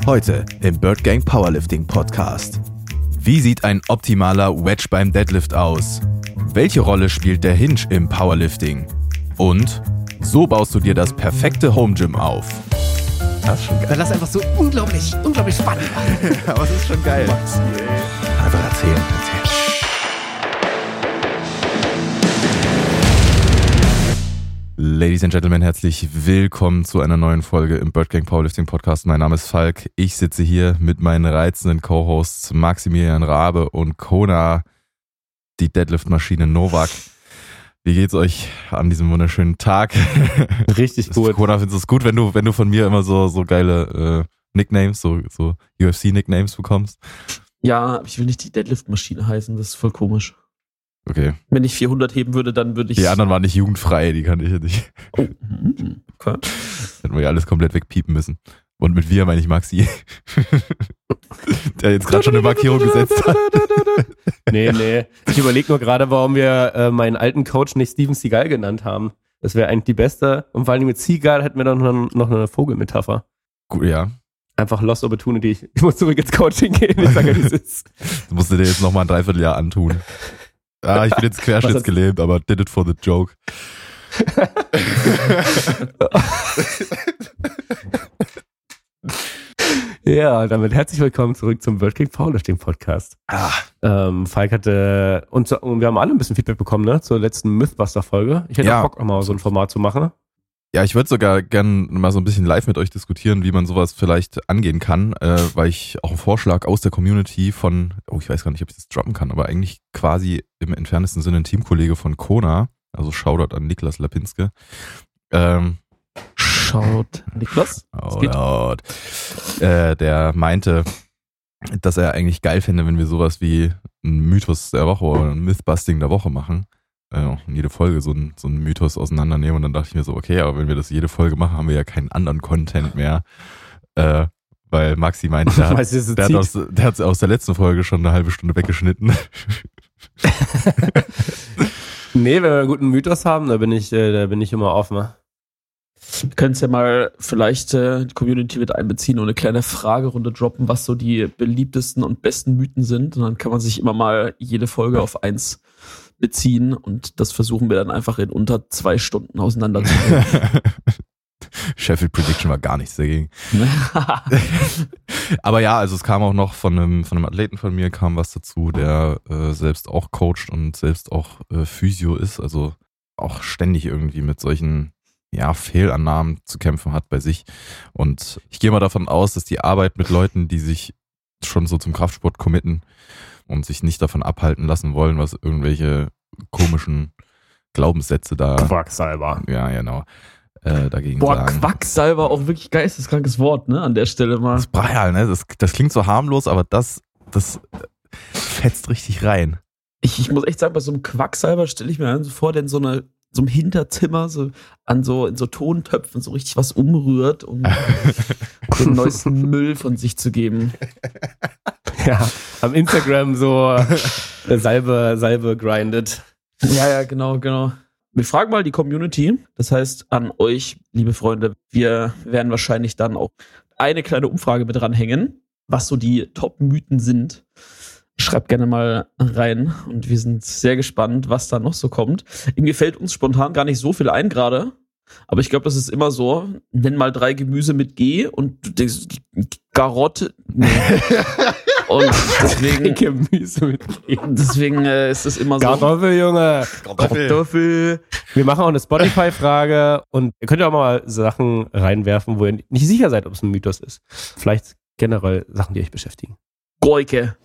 Heute im Bird Gang Powerlifting Podcast. Wie sieht ein optimaler Wedge beim Deadlift aus? Welche Rolle spielt der Hinge im Powerlifting? Und so baust du dir das perfekte Home Gym auf. Das ist schon geil. Weil das einfach so unglaublich spannend war. Aber es ist schon geil. Einfach erzählen. Ladies and Gentlemen, herzlich willkommen zu einer neuen Folge im Bird Gang Powerlifting Podcast. Mein Name ist Falk. Ich sitze hier mit meinen reizenden Co-Hosts Maximilian Rabe und Kona, die Deadlift-Maschine Novak. Wie geht's euch an diesem wunderschönen Tag? Richtig gut. Kona, findest du es gut, wenn du von mir immer so geile Nicknames, so UFC-Nicknames bekommst? Ja, ich will nicht die Deadlift-Maschine heißen, das ist voll komisch. Okay. Wenn ich 400 heben würde, dann würde ich... Die anderen waren nicht jugendfrei, die kannte ich ja nicht. Oh, okay. Hätten wir ja alles komplett wegpiepen müssen. Und mit wir meine ich Maxi. Der jetzt gerade schon eine Markierung gesetzt hat. Nee. Ich überlege nur gerade, warum wir meinen alten Coach nicht Steven Seagal genannt haben. Das wäre eigentlich die beste. Und vor allem mit Seagal hätten wir dann noch eine Vogelmetapher. Gut, ja. Einfach Lost Opportunity. Ich muss zurück ins Coaching gehen. Ich sage ja, wie es ist. Du musst dir jetzt nochmal ein Dreivierteljahr antun. Ah, ich bin jetzt querschnittsgelähmt, aber did it for the joke. Ja, damit herzlich willkommen zurück zum Bird Gang Powerlifting Podcast. Falk hatte, und wir haben alle ein bisschen Feedback bekommen, ne, zur letzten Mythbuster-Folge. Ich hätte auch Bock, mal so ein Format zu machen. Ja, ich würde sogar gern mal so ein bisschen live mit euch diskutieren, wie man sowas vielleicht angehen kann, weil ich auch einen Vorschlag aus der Community von, ich weiß gar nicht, ob ich das droppen kann, aber eigentlich quasi im entferntesten Sinne ein Teamkollege von Kona, also Shoutout an Niklas Lapinske. Shoutout Niklas? Shoutout. Der meinte, dass er eigentlich geil fände, wenn wir sowas wie ein Mythos der Woche oder ein Mythbusting der Woche machen. Jede Folge so ein Mythos auseinandernehmen und dann dachte ich mir so, okay, aber wenn wir das jede Folge machen, haben wir ja keinen anderen Content mehr, weil Maxi meinte, der hat aus der letzten Folge schon eine halbe Stunde weggeschnitten. Nee, wenn wir einen guten Mythos haben, da bin ich immer offen. Wir können es ja mal vielleicht die Community mit einbeziehen und eine kleine Fragerunde droppen, was so die beliebtesten und besten Mythen sind und dann kann man sich immer mal jede Folge auf eins beziehen und das versuchen wir dann einfach in unter 2 Stunden auseinanderzunehmen. Sheffield Prediction war gar nichts dagegen. Aber ja, also es kam auch noch von einem Athleten von mir, kam was dazu, der selbst auch coacht und selbst auch Physio ist, also auch ständig irgendwie mit solchen Fehlannahmen zu kämpfen hat bei sich. Und ich gehe mal davon aus, dass die Arbeit mit Leuten, die sich schon so zum Kraftsport committen und sich nicht davon abhalten lassen wollen, was irgendwelche komischen Glaubenssätze da... Quacksalber. Ja, genau. Dagegen sagen. Quacksalber, auch wirklich geisteskrankes Wort, ne, an der Stelle mal. Das Brachial, ne, das klingt so harmlos, aber das fetzt richtig rein. Ich muss echt sagen, bei so einem Quacksalber stelle ich mir so vor, der in so einem Hinterzimmer in so Tontöpfen so richtig was umrührt, um den neuesten Müll von sich zu geben. Ja, am Instagram so Salbe grindet. Ja, genau. Wir fragen mal die Community, das heißt an euch, liebe Freunde, wir werden wahrscheinlich dann auch eine kleine Umfrage mit dranhängen, was so die Top-Mythen sind. Schreibt gerne mal rein und wir sind sehr gespannt, was da noch so kommt. Irgendwie fällt uns spontan gar nicht so viel ein gerade, aber ich glaube, das ist immer so, nenn mal 3 Gemüse mit G und du denkst, Garotte. Nee. Und deswegen ist es immer so. Kartoffel, Junge. Kartoffel. Wir machen auch eine Spotify-Frage und ihr könnt ja auch mal Sachen reinwerfen, wo ihr nicht sicher seid, ob es ein Mythos ist. Vielleicht generell Sachen, die euch beschäftigen. Goike.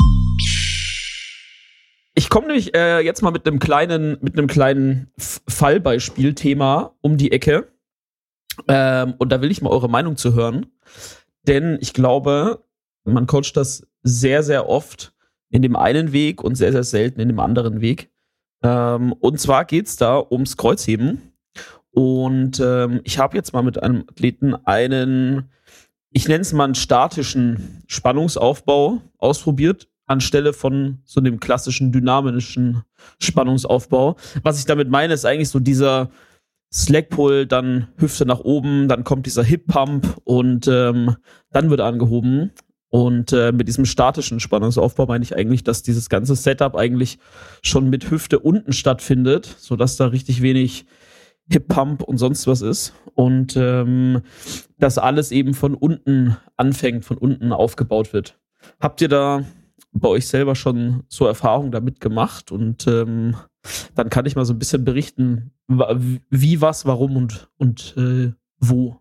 Ich komme nämlich jetzt mal mit einem kleinen Fallbeispiel-Thema um die Ecke. Und da will ich mal eure Meinung zu hören. Denn ich glaube, man coacht das sehr, sehr oft in dem einen Weg und sehr, sehr selten in dem anderen Weg. Und zwar geht's da ums Kreuzheben. Und ich habe jetzt mal mit einem Athleten ich nenne es mal einen statischen Spannungsaufbau ausprobiert, anstelle von so dem klassischen dynamischen Spannungsaufbau. Was ich damit meine, ist eigentlich so dieser Slack Pull, dann Hüfte nach oben, dann kommt dieser Hip Pump und dann wird angehoben. Und mit diesem statischen Spannungsaufbau meine ich eigentlich, dass dieses ganze Setup eigentlich schon mit Hüfte unten stattfindet, sodass da richtig wenig Hip Pump und sonst was ist. Und das alles eben von unten anfängt, von unten aufgebaut wird. Habt ihr da bei euch selber schon so Erfahrungen damit gemacht? Und dann kann ich mal so ein bisschen berichten, wie, was, warum und wo.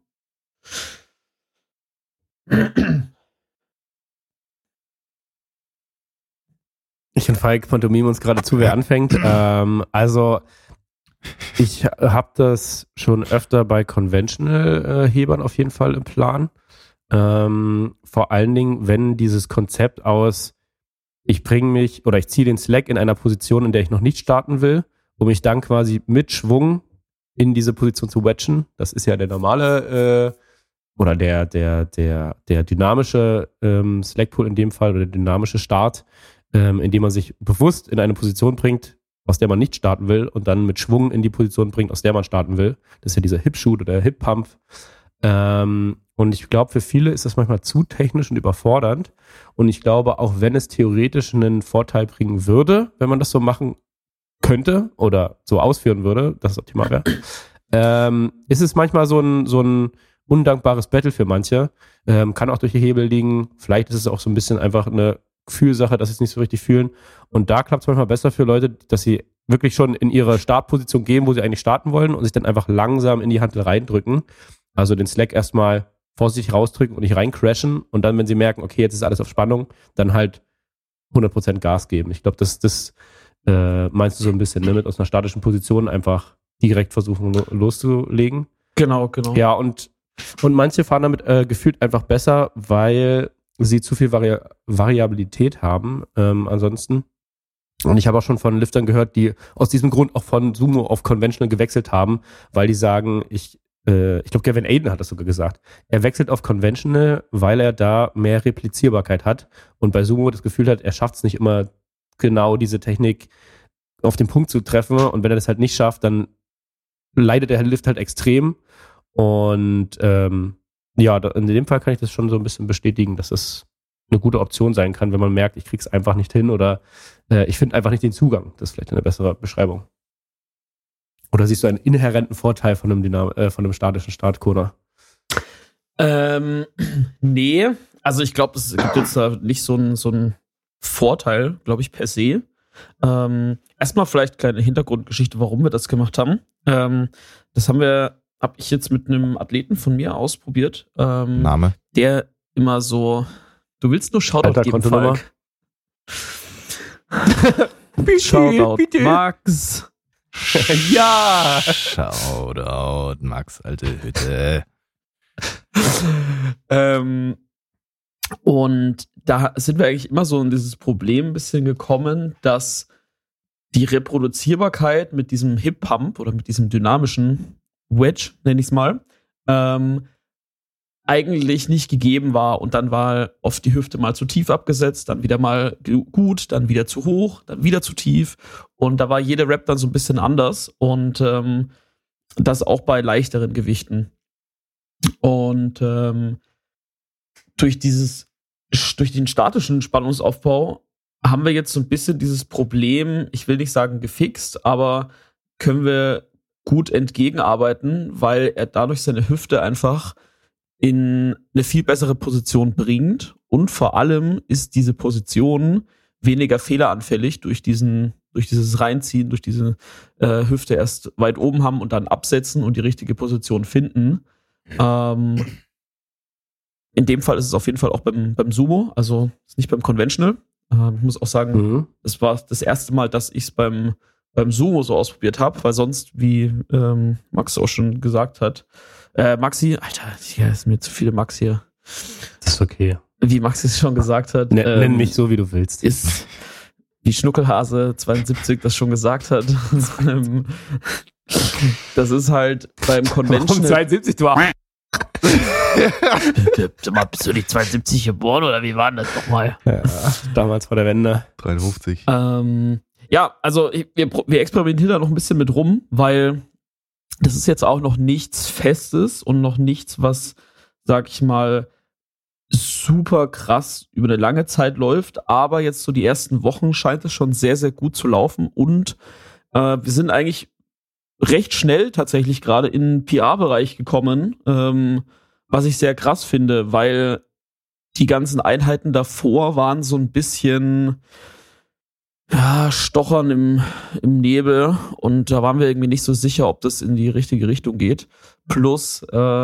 Ich und Falk pantomimen uns gerade zu, wer anfängt. Also ich habe das schon öfter bei Conventional-Hebern auf jeden Fall im Plan. Vor allen Dingen, wenn dieses Konzept aus ich ziehe den Slack in einer Position, in der ich noch nicht starten will, um mich dann quasi mit Schwung in diese Position zu wedgen. Das ist ja der normale oder der dynamische Slack-Pull in dem Fall oder der dynamische Start, indem man sich bewusst in eine Position bringt, aus der man nicht starten will und dann mit Schwung in die Position bringt, aus der man starten will. Das ist ja dieser Hip-Shoot oder Hip-Pump. Und ich glaube, für viele ist das manchmal zu technisch und überfordernd. Und ich glaube, auch wenn es theoretisch einen Vorteil bringen würde, wenn man das so machen könnte oder so ausführen würde, dass es optimal wäre, ist es manchmal so ein undankbares Battle für manche. Kann auch durch die Hebel liegen. Vielleicht ist es auch so ein bisschen einfach eine Gefühlsache, dass sie es nicht so richtig fühlen. Und da klappt es manchmal besser für Leute, dass sie wirklich schon in ihre Startposition gehen, wo sie eigentlich starten wollen und sich dann einfach langsam in die Hantel reindrücken. Also den Slack erstmal vorsichtig rausdrücken und nicht reincrashen und dann, wenn sie merken, okay, jetzt ist alles auf Spannung, dann halt 100% Gas geben. Ich glaube, das meinst du so ein bisschen, ne? Mit aus einer statischen Position einfach direkt versuchen loszulegen. Genau. Ja, und manche fahren damit gefühlt einfach besser, weil sie zu viel Variabilität haben ansonsten. Und ich habe auch schon von Liftern gehört, die aus diesem Grund auch von Sumo auf Conventional gewechselt haben, weil die sagen, ich glaube, Gavin Aiden hat das sogar gesagt. Er wechselt auf Conventional, weil er da mehr Replizierbarkeit hat und bei Sumo das Gefühl hat, er schafft es nicht immer genau diese Technik auf den Punkt zu treffen und wenn er das halt nicht schafft, dann leidet der Lift halt extrem und ja, in dem Fall kann ich das schon so ein bisschen bestätigen, dass es eine gute Option sein kann, wenn man merkt, ich krieg's einfach nicht hin oder ich finde einfach nicht den Zugang. Das ist vielleicht eine bessere Beschreibung. Oder siehst du einen inhärenten Vorteil von einem statischen Startcoder? Nee, also ich glaube, es gibt jetzt da nicht so einen Vorteil, glaube ich, per se. Erstmal vielleicht kleine Hintergrundgeschichte, warum wir das gemacht haben. Das habe ich jetzt mit einem Athleten von mir ausprobiert. Name? Der immer so, du willst nur Shoutout geben, Falk. Shoutout, bitte. Max. Ja! Shoutout, Max, alte Hütte. Und da sind wir eigentlich immer so in dieses Problem ein bisschen gekommen, dass die Reproduzierbarkeit mit diesem Hip Pump oder mit diesem dynamischen Wedge, nenne ich es mal, eigentlich nicht gegeben war. Und dann war oft die Hüfte mal zu tief abgesetzt, dann wieder mal gut, dann wieder zu hoch, dann wieder zu tief. Und da war jede Rep dann so ein bisschen anders. Und das auch bei leichteren Gewichten. Und durch den statischen Spannungsaufbau haben wir jetzt so ein bisschen dieses Problem, ich will nicht sagen gefixt, aber können wir gut entgegenarbeiten, weil er dadurch seine Hüfte einfach in eine viel bessere Position bringt und vor allem ist diese Position weniger fehleranfällig durch dieses Reinziehen, durch diese Hüfte erst weit oben haben und dann absetzen und die richtige Position finden. In dem Fall ist es auf jeden Fall auch beim Sumo, also ist nicht beim Conventional. Ich muss auch sagen, das war das erste Mal, dass ich es beim Sumo so ausprobiert habe, weil sonst, wie Max auch schon gesagt hat, Maxi, Alter, hier ist mir zu viele Max hier. Das ist okay. Wie Maxi es schon gesagt hat. Nenn mich so, wie du willst. Ist, wie Schnuckelhase 72 das schon gesagt hat. Das ist halt beim Conventional. Warum 72, du Sag mal, bist du die 72 geboren oder wie war denn das nochmal? Ja, damals vor der Wende. 53. Ja, also wir experimentieren da noch ein bisschen mit rum, weil das ist jetzt auch noch nichts Festes und noch nichts, was, sag ich mal, super krass über eine lange Zeit läuft, aber jetzt so die ersten Wochen scheint es schon sehr, sehr gut zu laufen und wir sind eigentlich recht schnell tatsächlich gerade in den PR-Bereich gekommen, was ich sehr krass finde, weil die ganzen Einheiten davor waren so ein bisschen stochern im Nebel und da waren wir irgendwie nicht so sicher, ob das in die richtige Richtung geht. Plus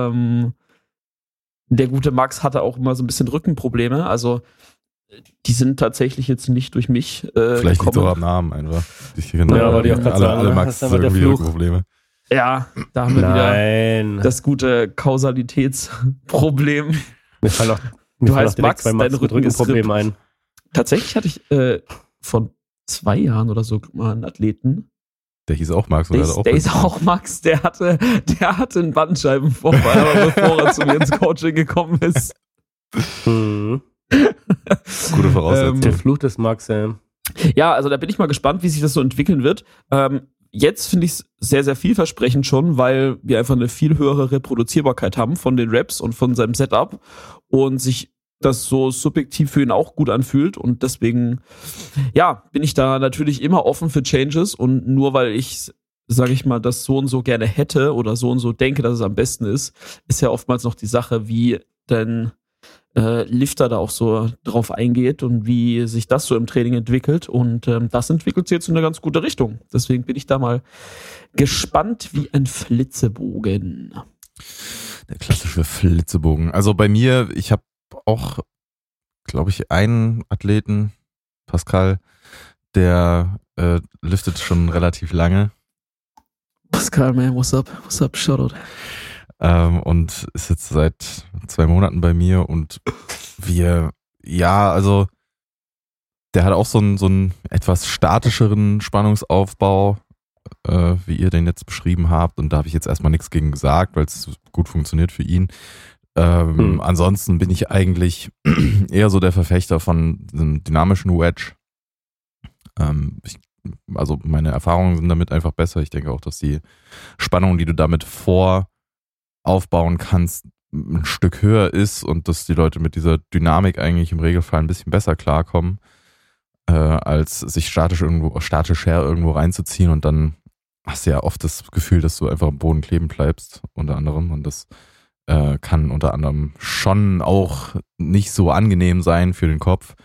der gute Max hatte auch immer so ein bisschen Rückenprobleme, also die sind tatsächlich jetzt nicht durch mich Vielleicht liegt es auch am Namen einfach. Aber die auch alle Max irgendwie Rückenprobleme. Ja, da haben wir wieder das gute Kausalitätsproblem. Mir fallen auch Max, dein Rückenproblem ein. Tatsächlich hatte ich vor 2 Jahren oder so mal einen Athleten. Der hieß auch Max. Der ist auch Max. Der hatte einen Bandscheibenvorfall, bevor er zu mir ins Coaching gekommen ist. Mhm. Gute Voraussetzung. Der Fluch des Max, ey. Ja, also da bin ich mal gespannt, wie sich das so entwickeln wird. Jetzt finde ich es sehr, sehr vielversprechend schon, weil wir einfach eine viel höhere Reproduzierbarkeit haben von den Reps und von seinem Setup und sich das so subjektiv für ihn auch gut anfühlt und deswegen, bin ich da natürlich immer offen für Changes und nur weil ich, sage ich mal, das so und so gerne hätte oder so und so denke, dass es am besten ist ja oftmals noch die Sache, wie dein Lifter da auch so drauf eingeht und wie sich das so im Training entwickelt und das entwickelt sich jetzt in eine ganz gute Richtung. Deswegen bin ich da mal gespannt wie ein Flitzebogen. Der klassische Flitzebogen. Also bei mir, ich habe auch, glaube ich, einen Athleten, Pascal, der liftet schon relativ lange. Pascal, man, what's up, shoutout. Und ist jetzt seit 2 Monaten bei mir und also der hat auch so einen etwas statischeren Spannungsaufbau, wie ihr den jetzt beschrieben habt und da habe ich jetzt erstmal nichts gegen gesagt, weil es gut funktioniert für ihn. Ansonsten bin ich eigentlich eher so der Verfechter von einem dynamischen Wedge. Also meine Erfahrungen sind damit einfach besser. Ich denke auch, dass die Spannung, die du damit aufbauen kannst, ein Stück höher ist und dass die Leute mit dieser Dynamik eigentlich im Regelfall ein bisschen besser klarkommen, als sich statisch irgendwo reinzuziehen und dann hast du ja oft das Gefühl, dass du einfach am Boden kleben bleibst, unter anderem, und das kann unter anderem schon auch nicht so angenehm sein für den Kopf.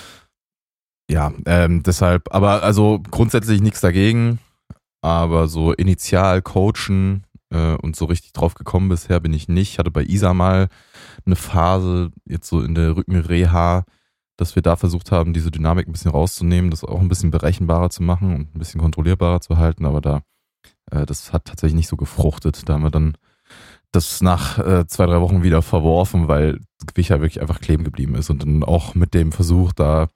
Ja, deshalb, aber also grundsätzlich nichts dagegen, aber so initial coachen und so richtig drauf gekommen bisher bin ich nicht. Ich hatte bei Isa mal eine Phase, jetzt so in der Rückenreha, dass wir da versucht haben, diese Dynamik ein bisschen rauszunehmen, das auch ein bisschen berechenbarer zu machen und ein bisschen kontrollierbarer zu halten, aber das hat tatsächlich nicht so gefruchtet. Da haben wir dann das nach 2-3 Wochen wieder verworfen, weil das Gewicht ja wirklich einfach kleben geblieben ist und dann auch mit dem Versuch, da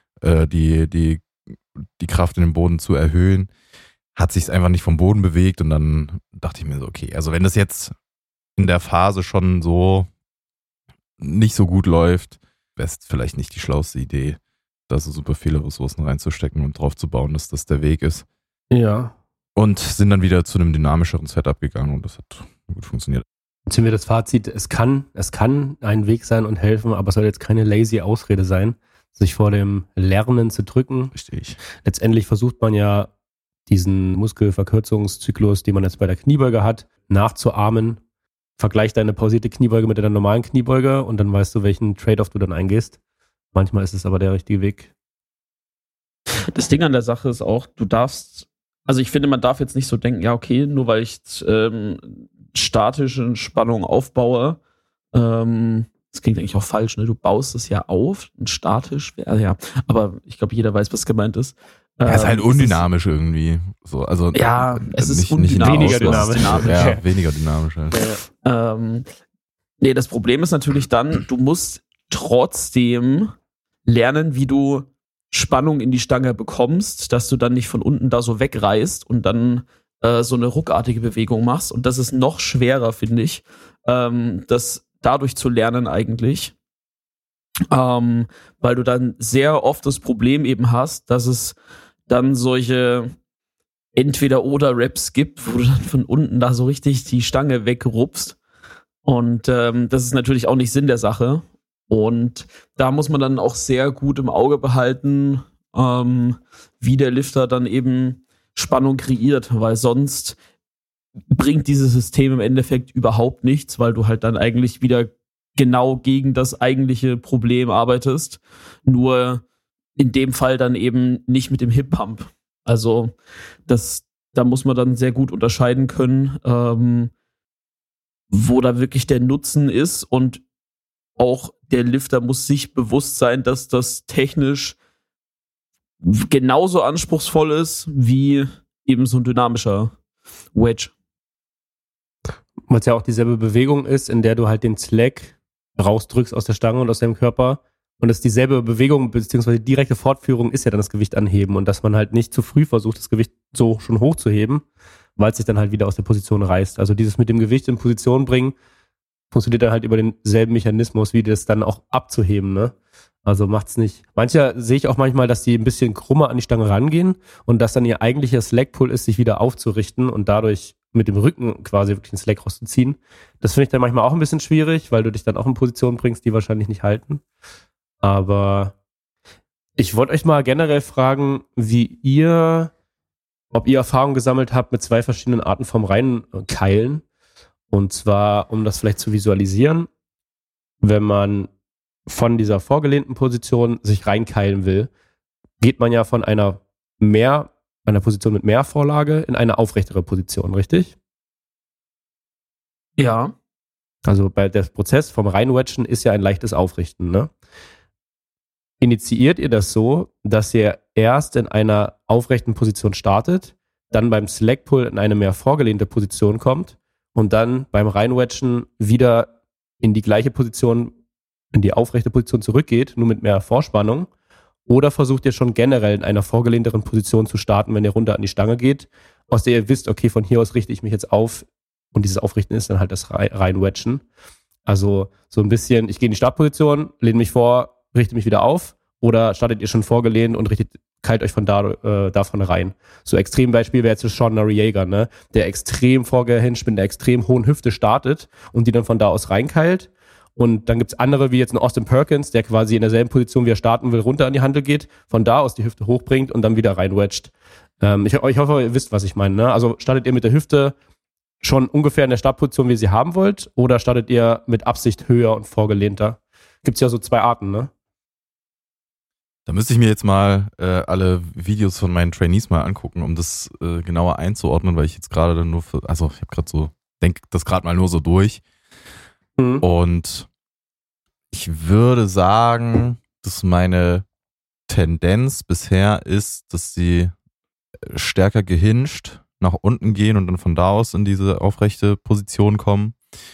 die Kraft in den Boden zu erhöhen, hat sich es einfach nicht vom Boden bewegt und dann dachte ich mir so, okay, also wenn das jetzt in der Phase schon so nicht so gut läuft, wäre es vielleicht nicht die schlauste Idee, da so super viele Ressourcen reinzustecken und drauf zu bauen, dass das der Weg ist. Ja. Und sind dann wieder zu einem dynamischeren Setup gegangen und das hat gut funktioniert. Ziehen wir das Fazit, es kann ein Weg sein und helfen, aber es soll jetzt keine lazy Ausrede sein, sich vor dem Lernen zu drücken. Richtig. Letztendlich versucht man ja, diesen Muskelverkürzungszyklus, den man jetzt bei der Kniebeuge hat, nachzuahmen. Vergleich deine pausierte Kniebeuge mit deiner normalen Kniebeuge und dann weißt du, welchen Trade-off du dann eingehst. Manchmal ist es aber der richtige Weg. Das Ding an der Sache ist auch, ich finde, man darf jetzt nicht so denken, ja okay, nur weil ich statische Spannung aufbaue, das klingt eigentlich auch falsch, ne? Du baust es ja auf und statisch, aber ich glaube, jeder weiß, was gemeint ist. Ja, ist halt undynamisch irgendwie. So, also es ist weniger dynamisch. Ja, weniger dynamisch halt. Nee, das Problem ist natürlich dann, du musst trotzdem lernen, wie du Spannung in die Stange bekommst, dass du dann nicht von unten da so wegreißt und dann so eine ruckartige Bewegung machst. Und das ist noch schwerer, finde ich, das dadurch zu lernen eigentlich. Weil du dann sehr oft das Problem eben hast, dass es dann solche Entweder-oder-Raps gibt, wo du dann von unten da so richtig die Stange wegrupfst. Und das ist natürlich auch nicht Sinn der Sache. Und da muss man dann auch sehr gut im Auge behalten, wie der Lifter dann eben Spannung kreiert, weil sonst bringt dieses System im Endeffekt überhaupt nichts, weil du halt dann eigentlich wieder genau gegen das eigentliche Problem arbeitest. Nur in dem Fall dann eben nicht mit dem Hip-Pump. Also da muss man dann sehr gut unterscheiden können, wo da wirklich der Nutzen ist, und auch der Lifter muss sich bewusst sein, dass das technisch genauso anspruchsvoll ist wie eben so ein dynamischer Wedge. Weil es ja auch dieselbe Bewegung ist, in der du halt den Slack rausdrückst aus der Stange und aus deinem Körper. Und das ist dieselbe Bewegung, beziehungsweise direkte Fortführung ist ja dann das Gewicht anheben, und dass man halt nicht zu früh versucht, das Gewicht so schon hochzuheben, weil es sich dann halt wieder aus der Position reißt. Also dieses mit dem Gewicht in Position bringen, funktioniert dann halt über denselben Mechanismus, wie das dann auch abzuheben, ne? Also macht's nicht. Manche sehe ich auch manchmal, dass die ein bisschen krummer an die Stange rangehen und dass dann ihr eigentlicher Slack-Pull ist, sich wieder aufzurichten und dadurch mit dem Rücken quasi wirklich den Slack rauszuziehen. Das finde ich dann manchmal auch ein bisschen schwierig, weil du dich dann auch in Positionen bringst, die wahrscheinlich nicht halten. Aber ich wollte euch mal generell fragen, ob ihr Erfahrung gesammelt habt mit 2 verschiedenen Arten vom Reinkeilen. Und zwar, um das vielleicht zu visualisieren, wenn man von dieser vorgelehnten Position sich reinkeilen will, geht man ja von einer Position mit mehr Vorlage in eine aufrechtere Position, richtig? Ja. Also der Prozess vom Reinwedgen ist ja ein leichtes Aufrichten, ne? Initiiert ihr das so, dass ihr erst in einer aufrechten Position startet, dann beim Slack-Pull in eine mehr vorgelehnte Position kommt und dann beim Reinwedgen wieder in die gleiche Position, in die aufrechte Position zurückgeht, nur mit mehr Vorspannung? Oder versucht ihr schon generell in einer vorgelehnteren Position zu starten, wenn ihr runter an die Stange geht, aus der ihr wisst, okay, von hier aus richte ich mich jetzt auf, und dieses Aufrichten ist dann halt das Reinwedgen. Also so ein bisschen, ich gehe in die Startposition, lehne mich vor, richte mich wieder auf, oder startet ihr schon vorgelehnt und keilt euch von davon rein? So Extrembeispiel wäre jetzt Sean Noriega, ne? Der extrem vorgehinged mit einer extrem hohen Hüfte startet und die dann von da aus reinkeilt. Und dann gibt's andere, wie jetzt ein Austin Perkins, der quasi in derselben Position, wie er starten will, runter an die Hantel geht, von da aus die Hüfte hochbringt und dann wieder reinwedgt. Ich hoffe, ihr wisst, was ich meine, ne? Also startet ihr mit der Hüfte schon ungefähr in der Startposition, wie ihr sie haben wollt, oder startet ihr mit Absicht höher und vorgelehnter? Gibt's ja so 2 Arten, ne? Da müsste ich mir jetzt mal alle Videos von meinen Trainees mal angucken, um das genauer einzuordnen, weil ich jetzt gerade dann ich habe gerade denke das gerade mal nur so durch. Und ich würde sagen, dass meine Tendenz bisher ist, dass sie stärker gehinged nach unten gehen und dann von da aus in diese aufrechte Position kommen.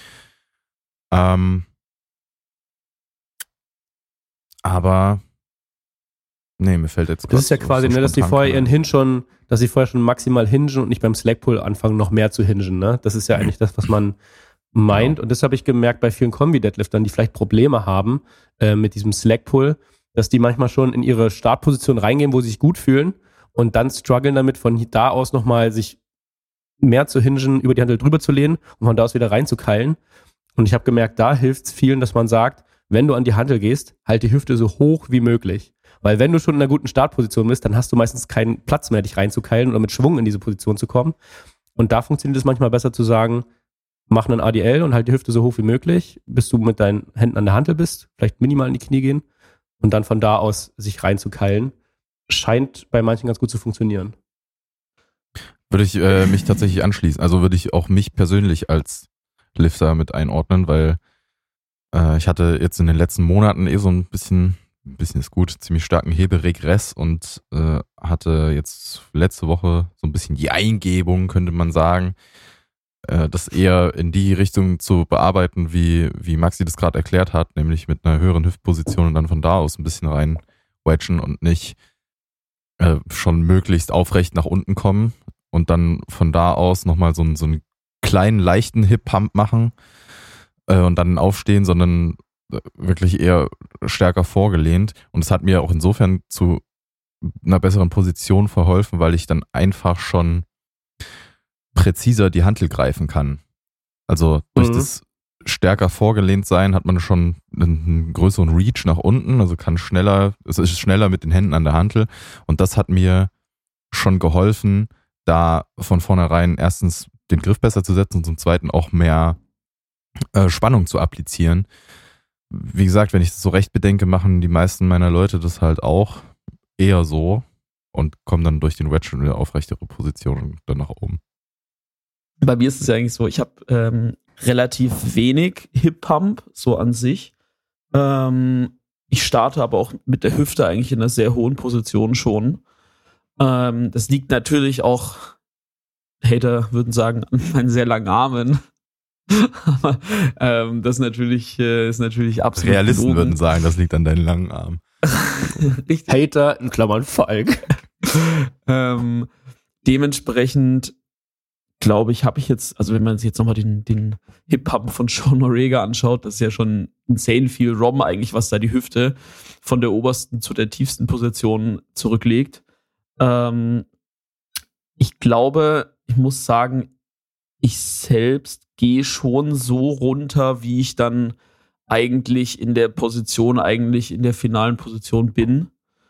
Aber nee, mir fällt jetzt das ist ja quasi, ne, dass sie vorher schon maximal hingen und nicht beim Slack-Pull anfangen, noch mehr zu hingen, ne? Das ist ja eigentlich das, was man meint. Genau. Und das habe ich gemerkt bei vielen Kombi-Deadliftern, die vielleicht Probleme haben mit diesem Slack-Pull, dass die manchmal schon in ihre Startposition reingehen, wo sie sich gut fühlen, und dann strugglen damit, von da aus nochmal sich mehr zu hingen, über die Hantel drüber zu lehnen und von da aus wieder reinzukeilen. Und ich habe gemerkt, da hilft es vielen, dass man sagt, wenn du an die Hantel gehst, halt die Hüfte so hoch wie möglich. Weil wenn du schon in einer guten Startposition bist, dann hast du meistens keinen Platz mehr, dich reinzukeilen oder mit Schwung in diese Position zu kommen. Und da funktioniert es manchmal besser zu sagen, mach einen ADL und halt die Hüfte so hoch wie möglich, bis du mit deinen Händen an der Hantel bist, vielleicht minimal in die Knie gehen und dann von da aus sich reinzukeilen. Scheint bei manchen ganz gut zu funktionieren. Würde ich mich tatsächlich anschließen. Also würde ich auch mich persönlich als Lifter mit einordnen, weil ich hatte jetzt in den letzten Monaten so ein bisschen ist gut, ziemlich starken Heberegress und hatte jetzt letzte Woche so ein bisschen die Eingebung, könnte man sagen, das eher in die Richtung zu bearbeiten, wie Maxi das gerade erklärt hat, nämlich mit einer höheren Hüftposition und dann von da aus ein bisschen rein wedgen und nicht schon möglichst aufrecht nach unten kommen und dann von da aus nochmal so einen kleinen, leichten Hip-Pump machen und dann aufstehen, sondern wirklich eher stärker vorgelehnt. Und es hat mir auch insofern zu einer besseren Position verholfen, weil ich dann einfach schon präziser die Hantel greifen kann. Also durch das stärker vorgelehnt sein hat man schon einen größeren Reach nach unten, also es ist schneller mit den Händen an der Hantel und das hat mir schon geholfen, da von vornherein erstens den Griff besser zu setzen und zum zweiten auch mehr Spannung zu applizieren. Wie gesagt, wenn ich das so recht bedenke, machen die meisten meiner Leute das halt auch eher so und kommen dann durch den Wedge in eine aufrechtere Position dann nach oben. Bei mir ist es ja eigentlich so, ich habe relativ wenig Hip-Pump so an sich. Ich starte aber auch mit der Hüfte eigentlich in einer sehr hohen Position schon. Das liegt natürlich auch, Hater würden sagen, an meinen sehr langen Armen. Aber das ist natürlich absolut Realisten gelogen. würden sagen, das liegt an deinen langen Armen. Richtig. Hater in Klammern Falk. Dementsprechend glaube ich, habe ich jetzt, also wenn man sich jetzt nochmal den Hip-Pump von Sean O'Regan anschaut, das ist ja schon insane viel ROM eigentlich, was da die Hüfte von der obersten zu der tiefsten Position zurücklegt. Ich glaube, ich muss sagen, ich selbst gehe schon so runter, wie ich dann eigentlich in der finalen Position bin.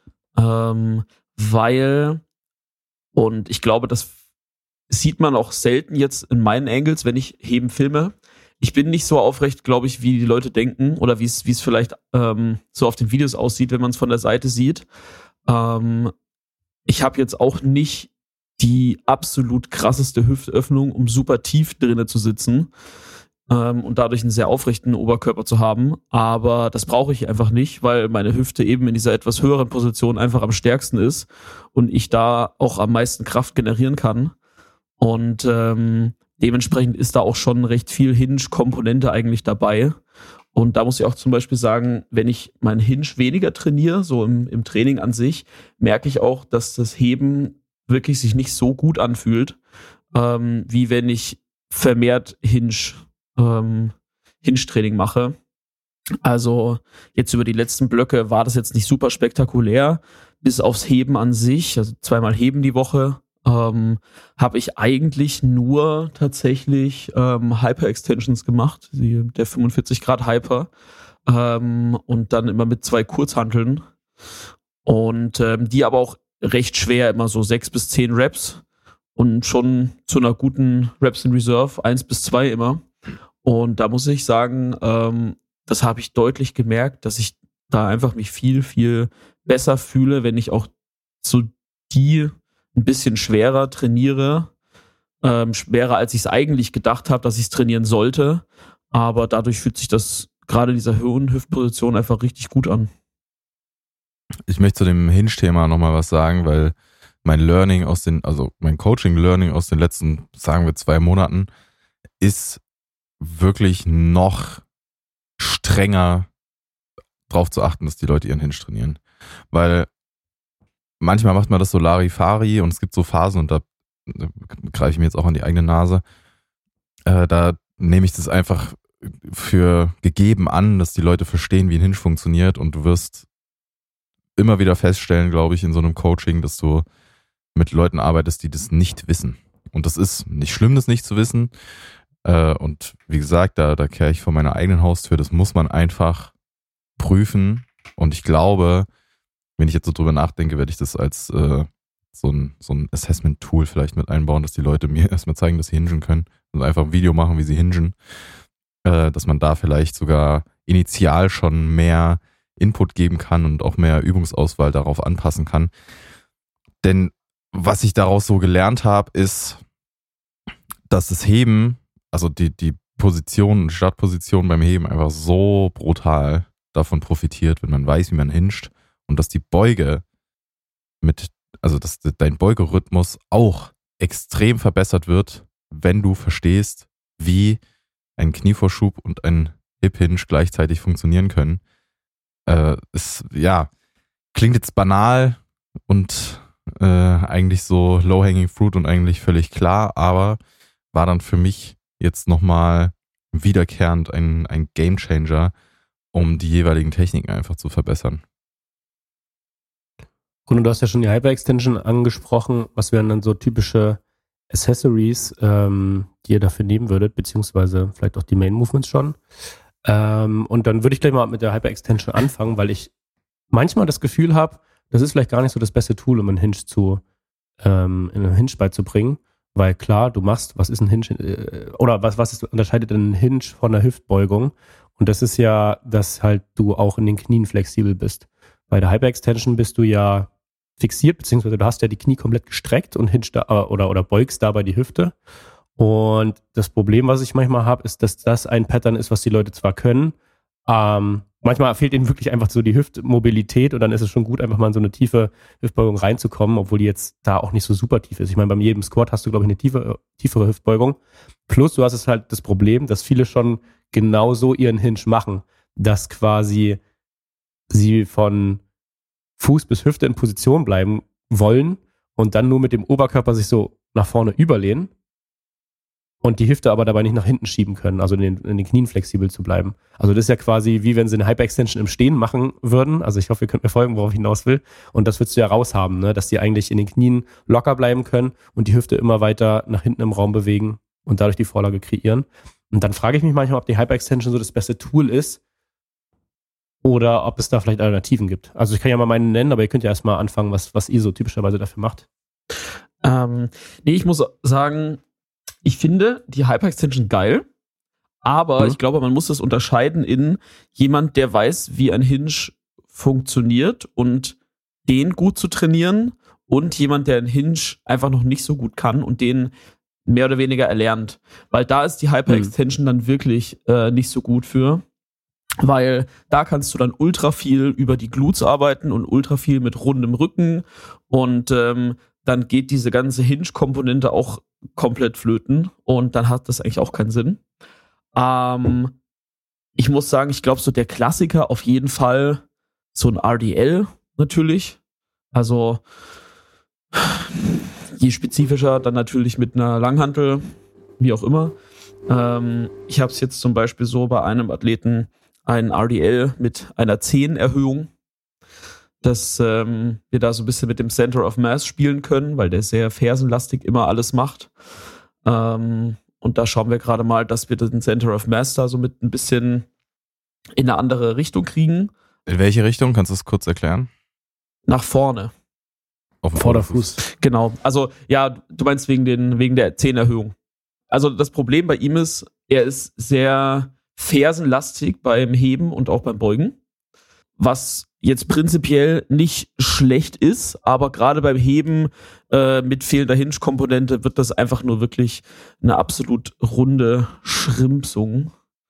Weil, und ich glaube, das sieht man auch selten jetzt in meinen Angles, wenn ich Heben filme. Ich bin nicht so aufrecht, glaube ich, wie die Leute denken oder wie es vielleicht so auf den Videos aussieht, wenn man es von der Seite sieht. Ich habe jetzt auch nicht die absolut krasseste Hüftöffnung, um super tief drinnen zu sitzen und dadurch einen sehr aufrechten Oberkörper zu haben. Aber das brauche ich einfach nicht, weil meine Hüfte eben in dieser etwas höheren Position einfach am stärksten ist und ich da auch am meisten Kraft generieren kann. Und dementsprechend ist da auch schon recht viel Hinge-Komponente eigentlich dabei. Und da muss ich auch zum Beispiel sagen, wenn ich meinen Hinge weniger trainiere, so im Training an sich, merke ich auch, dass das Heben wirklich sich nicht so gut anfühlt, wie wenn ich vermehrt Hinge-Training mache. Also jetzt über die letzten Blöcke war das jetzt nicht super spektakulär, bis aufs Heben an sich, also 2-mal Heben die Woche, habe ich eigentlich nur tatsächlich Hyper-Extensions gemacht, der 45 Grad Hyper, und dann immer mit 2 Kurzhanteln und die aber auch recht schwer, immer so 6 bis 10 Reps und schon zu einer guten Reps in Reserve, 1 bis 2 immer. Und da muss ich sagen, das habe ich deutlich gemerkt, dass ich da einfach mich viel, viel besser fühle, wenn ich auch so die ein bisschen schwerer trainiere, schwerer als ich es eigentlich gedacht habe, dass ich es trainieren sollte, aber dadurch fühlt sich das gerade in dieser hohen Hüftposition einfach richtig gut an. Ich möchte zu dem Hinge-Thema nochmal was sagen, weil mein Coaching-Learning aus den letzten, sagen wir, 2 Monaten ist wirklich noch strenger drauf zu achten, dass die Leute ihren Hinge trainieren. Weil manchmal macht man das so Larifari und es gibt so Phasen und da greife ich mir jetzt auch an die eigene Nase. Da nehme ich das einfach für gegeben an, dass die Leute verstehen, wie ein Hinge funktioniert und du wirst immer wieder feststellen, glaube ich, in so einem Coaching, dass du mit Leuten arbeitest, die das nicht wissen. Und das ist nicht schlimm, das nicht zu wissen. Und wie gesagt, da kehre ich vor meiner eigenen Haustür. Das muss man einfach prüfen. Und ich glaube, wenn ich jetzt so drüber nachdenke, werde ich das als so ein Assessment-Tool vielleicht mit einbauen, dass die Leute mir erstmal zeigen, dass sie hingen können. Und einfach ein Video machen, wie sie hingen. Dass man da vielleicht sogar initial schon mehr Input geben kann und auch mehr Übungsauswahl darauf anpassen kann. Denn was ich daraus so gelernt habe, ist, dass das Heben, also die Position, Startposition beim Heben einfach so brutal davon profitiert, wenn man weiß, wie man hingt und dass die Beuge dass dein Beugerhythmus auch extrem verbessert wird, wenn du verstehst, wie ein Knievorschub und ein Hip Hinge gleichzeitig funktionieren können. Klingt jetzt banal und eigentlich so low-hanging fruit und eigentlich völlig klar, aber war dann für mich jetzt nochmal wiederkehrend ein Gamechanger, um die jeweiligen Techniken einfach zu verbessern. Und du hast ja schon die Hyperextension angesprochen. Was wären dann so typische Accessories, die ihr dafür nehmen würdet, beziehungsweise vielleicht auch die Main Movements schon? Und dann würde ich gleich mal mit der Hyperextension anfangen, weil ich manchmal das Gefühl habe, das ist vielleicht gar nicht so das beste Tool, um einen Hinge in einen Hinge beizubringen. Weil klar, du machst, was ist ein Hinge, oder unterscheidet einen Hinge von einer Hüftbeugung? Und das ist ja, dass halt du auch in den Knien flexibel bist. Bei der Hyperextension bist du ja fixiert, beziehungsweise du hast ja die Knie komplett gestreckt und hinge da, oder beugst dabei die Hüfte. Und das Problem, was ich manchmal habe, ist, dass das ein Pattern ist, was die Leute zwar können, manchmal fehlt ihnen wirklich einfach so die Hüftmobilität und dann ist es schon gut, einfach mal in so eine tiefe Hüftbeugung reinzukommen, obwohl die jetzt da auch nicht so super tief ist. Ich meine, bei jedem Squat hast du, glaube ich, eine tiefere Hüftbeugung. Plus, du hast es halt das Problem, dass viele schon genauso ihren Hinge machen, dass quasi sie von Fuß bis Hüfte in Position bleiben wollen und dann nur mit dem Oberkörper sich so nach vorne überlehnen und die Hüfte aber dabei nicht nach hinten schieben können, also in den Knien flexibel zu bleiben. Also das ist ja quasi wie wenn sie eine Hyperextension im Stehen machen würden. Also ich hoffe, ihr könnt mir folgen, worauf ich hinaus will. Und das würdest du ja raushaben, ne? Dass die eigentlich in den Knien locker bleiben können und die Hüfte immer weiter nach hinten im Raum bewegen und dadurch die Vorlage kreieren. Und dann frage ich mich manchmal, ob die Hyperextension so das beste Tool ist oder ob es da vielleicht Alternativen gibt. Also ich kann ja mal meine nennen, aber ihr könnt ja erstmal anfangen, was ihr so typischerweise dafür macht. Nee, ich muss sagen, ich finde die Hyperextension geil, aber ich glaube, man muss das unterscheiden in jemand, der weiß, wie ein Hinge funktioniert und den gut zu trainieren und jemand, der einen Hinge einfach noch nicht so gut kann und den mehr oder weniger erlernt. Weil da ist die Hyperextension dann wirklich nicht so gut für. Weil da kannst du dann ultra viel über die Glutes arbeiten und ultra viel mit rundem Rücken und dann geht diese ganze Hinge-Komponente auch komplett flöten und dann hat das eigentlich auch keinen Sinn. Ich muss sagen, ich glaube so der Klassiker auf jeden Fall so ein RDL natürlich. Also je spezifischer, dann natürlich mit einer Langhantel, wie auch immer. Ich habe es jetzt zum Beispiel so bei einem Athleten ein RDL mit einer 10-Erhöhung, dass wir da so ein bisschen mit dem Center of Mass spielen können, weil der sehr fersenlastig immer alles macht. Und da schauen wir gerade mal, dass wir den Center of Mass da so mit ein bisschen in eine andere Richtung kriegen. In welche Richtung? Kannst du das kurz erklären? Nach vorne. Auf dem Vorderfuß. Genau. Also, ja, du meinst wegen der 10-Erhöhung. Also das Problem bei ihm ist, er ist sehr fersenlastig beim Heben und auch beim Beugen. Was jetzt prinzipiell nicht schlecht ist, aber gerade beim Heben mit fehlender Hinge-Komponente wird das einfach nur wirklich eine absolut runde Schrimpsung,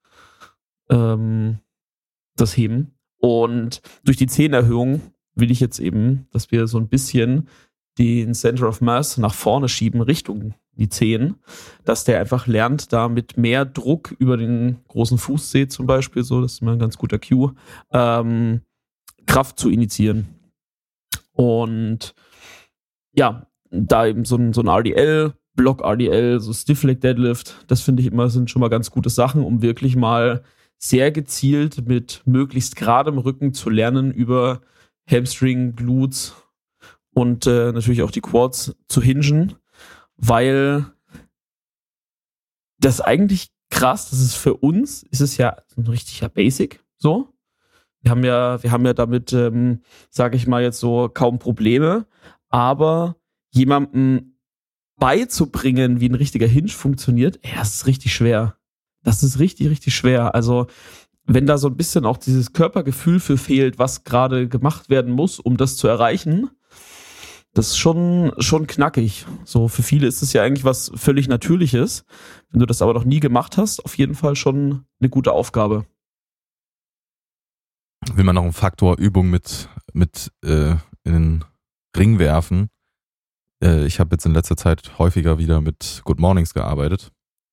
das Heben. Und durch die 10-Erhöhung will ich jetzt eben, dass wir so ein bisschen den Center of Mass nach vorne schieben, Richtung die 10, dass der einfach lernt, da mit mehr Druck über den großen Fußzeh zum Beispiel, so, das ist immer ein ganz guter Cue, Kraft zu initiieren. Und ja, da eben so ein RDL, Block RDL, so Stiff Leg Deadlift, das finde ich immer, sind schon mal ganz gute Sachen, um wirklich mal sehr gezielt mit möglichst geradem Rücken zu lernen, über Hamstring, Glutes und natürlich auch die Quads zu hingen, weil das eigentlich krass, das ist für uns, ist es ja ein richtiger Basic, so. Wir haben ja damit, sage ich mal jetzt so, kaum Probleme, aber jemandem beizubringen, wie ein richtiger Hinge funktioniert, das ist richtig schwer. Das ist richtig, richtig schwer. Also wenn da so ein bisschen auch dieses Körpergefühl für fehlt, was gerade gemacht werden muss, um das zu erreichen, das ist schon knackig. So, für viele ist es ja eigentlich was völlig Natürliches. Wenn du das aber noch nie gemacht hast, auf jeden Fall schon eine gute Aufgabe. Will man noch einen Faktor Übung mit in den Ring werfen? Ich habe jetzt in letzter Zeit häufiger wieder mit Good Mornings gearbeitet.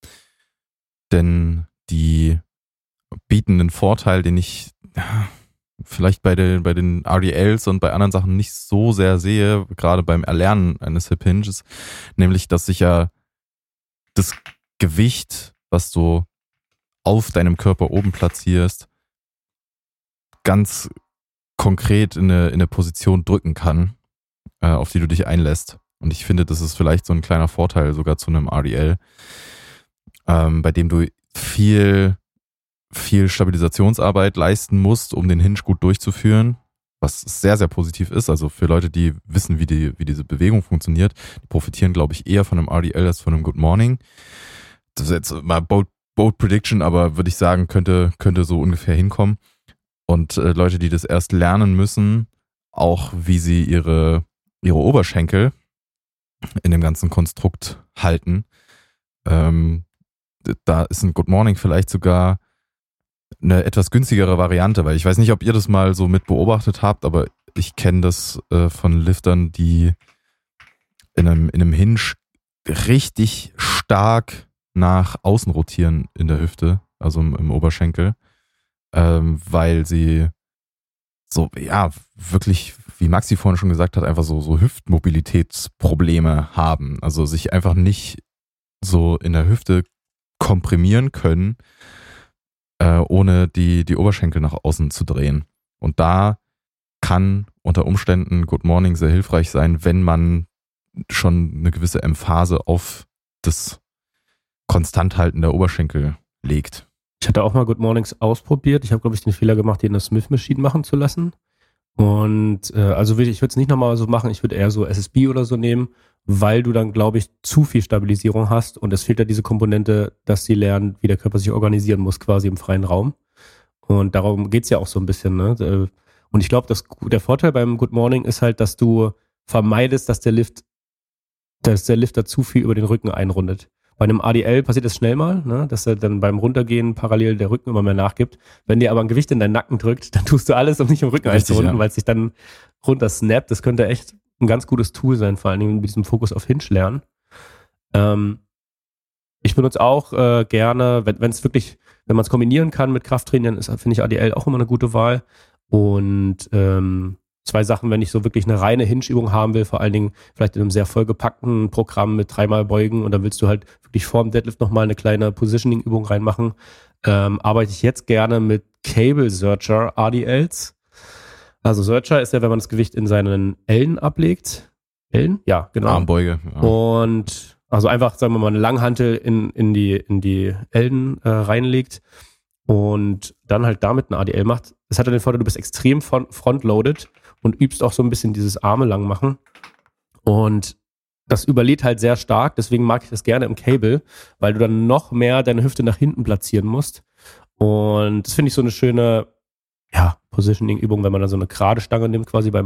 Denn die bieten einen Vorteil, den ich vielleicht bei den RDLs und bei anderen Sachen nicht so sehr sehe, gerade beim Erlernen eines Hip Hinges, nämlich, dass sich ja das Gewicht, was du auf deinem Körper oben platzierst, ganz konkret in eine Position drücken kann. auf die du dich einlässt. Und ich finde, das ist vielleicht so ein kleiner Vorteil sogar zu einem RDL, bei dem du viel Stabilisationsarbeit leisten musst, um den Hinge gut durchzuführen, was sehr, sehr positiv ist. Also für Leute, die wissen, wie diese Bewegung funktioniert, die profitieren, glaube ich, eher von einem RDL als von einem Good Morning. Das ist jetzt mal bold Prediction, aber würde ich sagen, könnte so ungefähr hinkommen. Und Leute, die das erst lernen müssen, auch wie sie ihre Oberschenkel in dem ganzen Konstrukt halten, da ist ein Good Morning vielleicht sogar eine etwas günstigere Variante, weil ich weiß nicht, ob ihr das mal so mit beobachtet habt, aber ich kenne das von Liftern, die in einem Hinge richtig stark nach außen rotieren in der Hüfte, also im Oberschenkel, weil sie so, ja, wirklich, wie Maxi vorhin schon gesagt hat, einfach so Hüftmobilitätsprobleme haben. Also sich einfach nicht so in der Hüfte komprimieren können, ohne die Oberschenkel nach außen zu drehen. Und da kann unter Umständen Good Morning sehr hilfreich sein, wenn man schon eine gewisse Emphase auf das Konstanthalten der Oberschenkel legt. Ich hatte auch mal Good Mornings ausprobiert. Ich habe, glaube ich, den Fehler gemacht, die in der Smith Machine machen zu lassen. Und also ich würde es nicht nochmal so machen. Ich würde eher so SSB oder so nehmen, weil du dann, glaube ich, zu viel Stabilisierung hast. Und es fehlt ja diese Komponente, dass sie lernen, wie der Körper sich organisieren muss, quasi im freien Raum. Und darum geht's ja auch so ein bisschen. Ne? Und ich glaube, der Vorteil beim Good Morning ist halt, dass du vermeidest, dass der Lifter zu viel über den Rücken einrundet. Bei einem ADL passiert das schnell mal, ne, dass er dann beim Runtergehen parallel der Rücken immer mehr nachgibt. Wenn dir aber ein Gewicht in deinen Nacken drückt, dann tust du alles, um nicht im Rücken einzurunden, weil es sich dann runter snappt. Das könnte echt ein ganz gutes Tool sein, vor allen Dingen mit diesem Fokus auf Hinge lernen. Ich benutze auch gerne, wenn man es kombinieren kann mit Krafttraining, finde ich ADL auch immer eine gute Wahl. Und zwei Sachen, wenn ich so wirklich eine reine Hinge-Übung haben will, vor allen Dingen vielleicht in einem sehr vollgepackten Programm mit 3-mal Beugen und dann willst du halt wirklich vorm Deadlift nochmal eine kleine Positioning-Übung reinmachen, arbeite ich jetzt gerne mit Cable Searcher ADLs. Also Searcher ist ja, wenn man das Gewicht in seinen Ellen ablegt. Ellen? Ja, genau. Armbeuge. Ja. Und also einfach, sagen wir mal, eine Langhantel in die Ellen reinlegt und dann halt damit ein ADL macht. Das hat dann den Vorteil, du bist extrem frontloaded und übst auch so ein bisschen dieses Arme lang machen. Und das überlädt halt sehr stark, deswegen mag ich das gerne im Cable, weil du dann noch mehr deine Hüfte nach hinten platzieren musst. Und das finde ich so eine schöne, ja, Positioning-Übung, wenn man dann so eine gerade Stange nimmt, quasi bei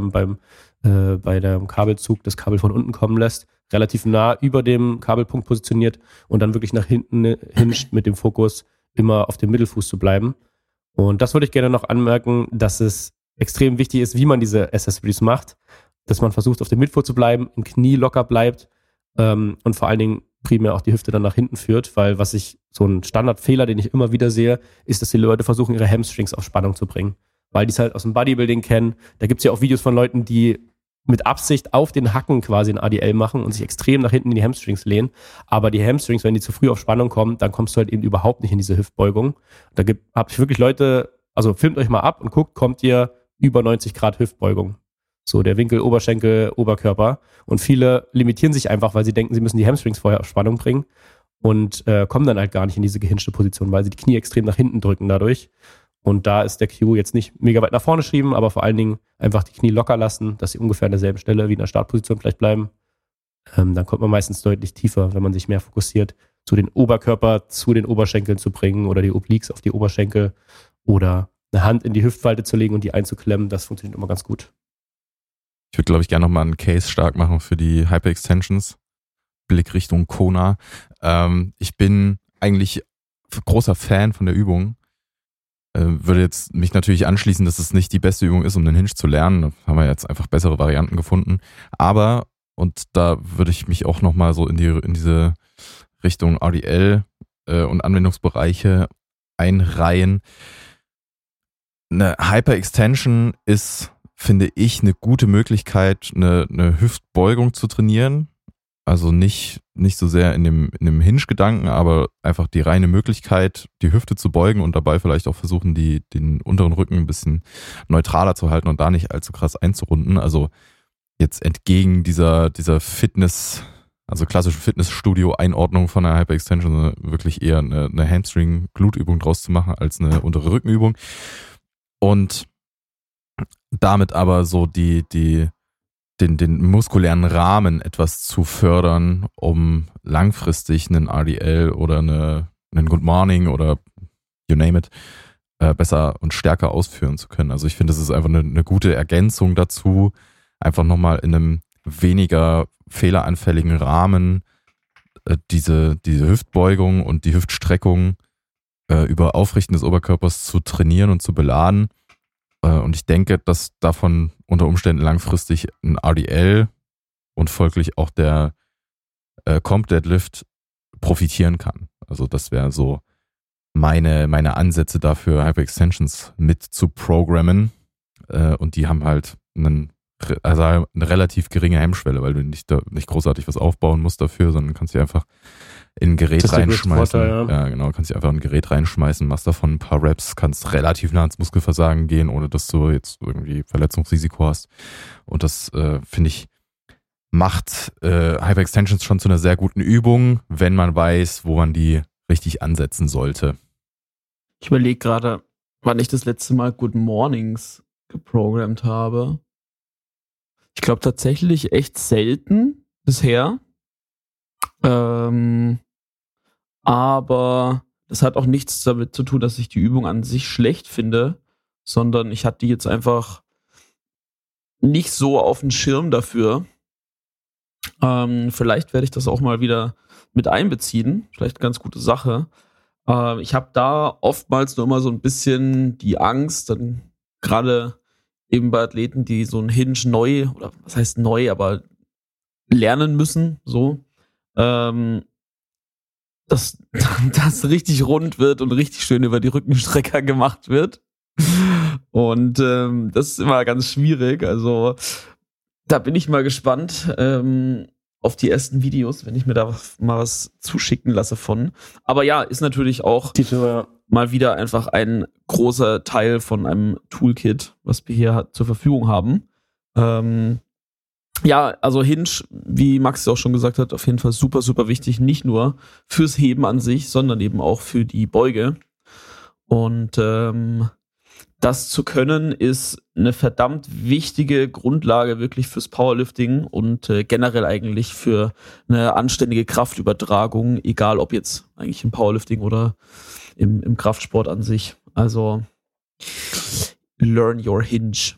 dem Kabelzug das Kabel von unten kommen lässt, relativ nah über dem Kabelpunkt positioniert und dann wirklich nach hinten hinscht mit dem Fokus, immer auf dem Mittelfuß zu bleiben. Und das würde ich gerne noch anmerken, dass es extrem wichtig ist, wie man diese SSBs macht, dass man versucht, auf dem Mittelfuß zu bleiben, im Knie locker bleibt und vor allen Dingen primär auch die Hüfte dann nach hinten führt, weil so ein Standardfehler, den ich immer wieder sehe, ist, dass die Leute versuchen, ihre Hamstrings auf Spannung zu bringen, weil die es halt aus dem Bodybuilding kennen. Da gibt es ja auch Videos von Leuten, die mit Absicht auf den Hacken quasi ein ADL machen und sich extrem nach hinten in die Hamstrings lehnen. Aber die Hamstrings, wenn die zu früh auf Spannung kommen, dann kommst du halt eben überhaupt nicht in diese Hüftbeugung. Da habe ich wirklich Leute, also filmt euch mal ab und guckt, kommt ihr über 90 Grad Hüftbeugung. So der Winkel Oberschenkel, Oberkörper. Und viele limitieren sich einfach, weil sie denken, sie müssen die Hamstrings vorher auf Spannung bringen und kommen dann halt gar nicht in diese gehinschte Position, weil sie die Knie extrem nach hinten drücken dadurch. Und da ist der Q jetzt nicht mega weit nach vorne schieben, aber vor allen Dingen einfach die Knie locker lassen, dass sie ungefähr an derselben Stelle wie in der Startposition vielleicht bleiben. Dann kommt man meistens deutlich tiefer, wenn man sich mehr fokussiert, zu den Oberkörper, zu den Oberschenkeln zu bringen oder die Obliques auf die Oberschenkel oder eine Hand in die Hüftfalte zu legen und die einzuklemmen. Das funktioniert immer ganz gut. Ich würde, glaube ich, gerne nochmal einen Case stark machen für die Hyperextensions. Blick Richtung Kona. Ich bin eigentlich großer Fan von der Übung. Würde jetzt mich natürlich anschließen, dass es nicht die beste Übung ist, um den Hinge zu lernen. Da haben wir jetzt einfach bessere Varianten gefunden. Aber, und da würde ich mich auch nochmal so in diese Richtung RDL und Anwendungsbereiche einreihen. Eine Hyperextension ist, finde ich, eine gute Möglichkeit, eine Hüftbeugung zu trainieren. Also nicht so sehr in dem Hinge-Gedanken, aber einfach die reine Möglichkeit, die Hüfte zu beugen und dabei vielleicht auch versuchen, den unteren Rücken ein bisschen neutraler zu halten und da nicht allzu krass einzurunden. Also jetzt entgegen dieser Fitness, also klassischen Fitnessstudio-Einordnung von einer Hyperextension, sondern wirklich eher eine Hamstring-Glutübung draus zu machen als eine untere Rückenübung. Und damit aber so den muskulären Rahmen etwas zu fördern, um langfristig einen RDL oder einen Good Morning oder you name it, besser und stärker ausführen zu können. Also ich finde, das ist einfach eine gute Ergänzung dazu, einfach nochmal in einem weniger fehleranfälligen Rahmen diese Hüftbeugung und die Hüftstreckung über Aufrichten des Oberkörpers zu trainieren und zu beladen. Und ich denke, dass davon unter Umständen langfristig ein RDL und folglich auch der Comp Deadlift profitieren kann. Also das wäre so meine Ansätze dafür, Hyperextensions mit zu programmen. Und die haben halt eine relativ geringe Hemmschwelle, weil du nicht großartig was aufbauen musst dafür, sondern kannst dir einfach in ein Gerät reinschmeißen. Ja, genau, kannst dir einfach ein Gerät reinschmeißen, machst davon ein paar Reps, kannst relativ nah ans Muskelversagen gehen, ohne dass du jetzt irgendwie Verletzungsrisiko hast. Und das, finde ich, macht Hyperextensions schon zu einer sehr guten Übung, wenn man weiß, wo man die richtig ansetzen sollte. Ich überlege gerade, wann ich das letzte Mal Good Mornings geprogrammt habe. Ich glaube tatsächlich echt selten bisher. Aber das hat auch nichts damit zu tun, dass ich die Übung an sich schlecht finde, sondern ich hatte die jetzt einfach nicht so auf dem Schirm dafür. Vielleicht werde ich das auch mal wieder mit einbeziehen. Vielleicht eine ganz gute Sache. Ich habe da oftmals nur immer so ein bisschen die Angst, dann gerade eben bei Athleten, die so ein Hinge neu, oder was heißt neu, aber lernen müssen, so, dass das richtig rund wird und richtig schön über die Rückenstrecker gemacht wird. Und das ist immer ganz schwierig. Also da bin ich mal gespannt auf die ersten Videos, wenn ich mir da mal was zuschicken lasse von. Aber ja, ist natürlich auch mal wieder einfach ein großer Teil von einem Toolkit, was wir hier zur Verfügung haben. Ja, also Hinge, wie Max auch schon gesagt hat, auf jeden Fall super, super wichtig. Nicht nur fürs Heben an sich, sondern eben auch für die Beuge. Und das zu können, ist eine verdammt wichtige Grundlage wirklich fürs Powerlifting und generell eigentlich für eine anständige Kraftübertragung, egal ob jetzt eigentlich im Powerlifting oder im Kraftsport an sich. Also learn your Hinge.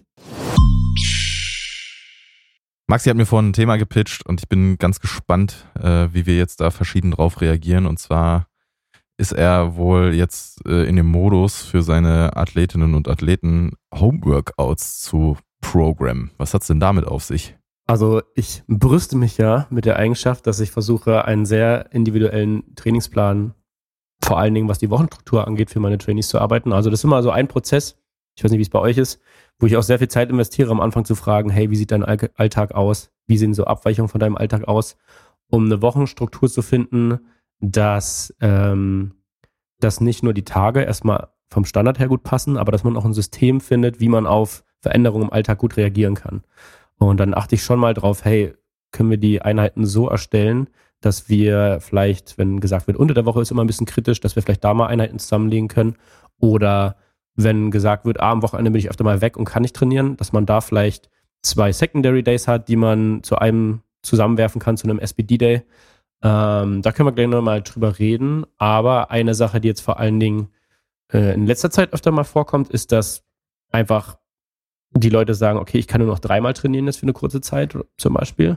Maxi hat mir vorhin ein Thema gepitcht und ich bin ganz gespannt, wie wir jetzt da verschieden drauf reagieren. Und zwar ist er wohl jetzt in dem Modus für seine Athletinnen und Athleten Homeworkouts zu programmen. Was hat's denn damit auf sich? Also ich brüste mich ja mit der Eigenschaft, dass ich versuche, einen sehr individuellen Trainingsplan, vor allen Dingen was die Wochenstruktur angeht, für meine Trainees zu arbeiten. Also das ist immer so ein Prozess, ich weiß nicht, wie es bei euch ist, wo ich auch sehr viel Zeit investiere, am Anfang zu fragen, hey, wie sieht dein Alltag aus? Wie sehen so Abweichungen von deinem Alltag aus? Um eine Wochenstruktur zu finden, dass nicht nur die Tage erstmal vom Standard her gut passen, aber dass man auch ein System findet, wie man auf Veränderungen im Alltag gut reagieren kann. Und dann achte ich schon mal drauf, hey, können wir die Einheiten so erstellen, dass wir vielleicht, wenn gesagt wird, unter der Woche ist immer ein bisschen kritisch, dass wir vielleicht da mal Einheiten zusammenlegen können. Oder wenn gesagt wird, am Wochenende bin ich öfter mal weg und kann nicht trainieren, dass man da vielleicht 2 Secondary Days hat, die man zu einem zusammenwerfen kann, zu einem SBD-Day. Da können wir gleich nochmal drüber reden. Aber eine Sache, die jetzt vor allen Dingen in letzter Zeit öfter mal vorkommt, ist, dass einfach die Leute sagen, okay, ich kann nur noch 3-mal trainieren jetzt für eine kurze Zeit zum Beispiel.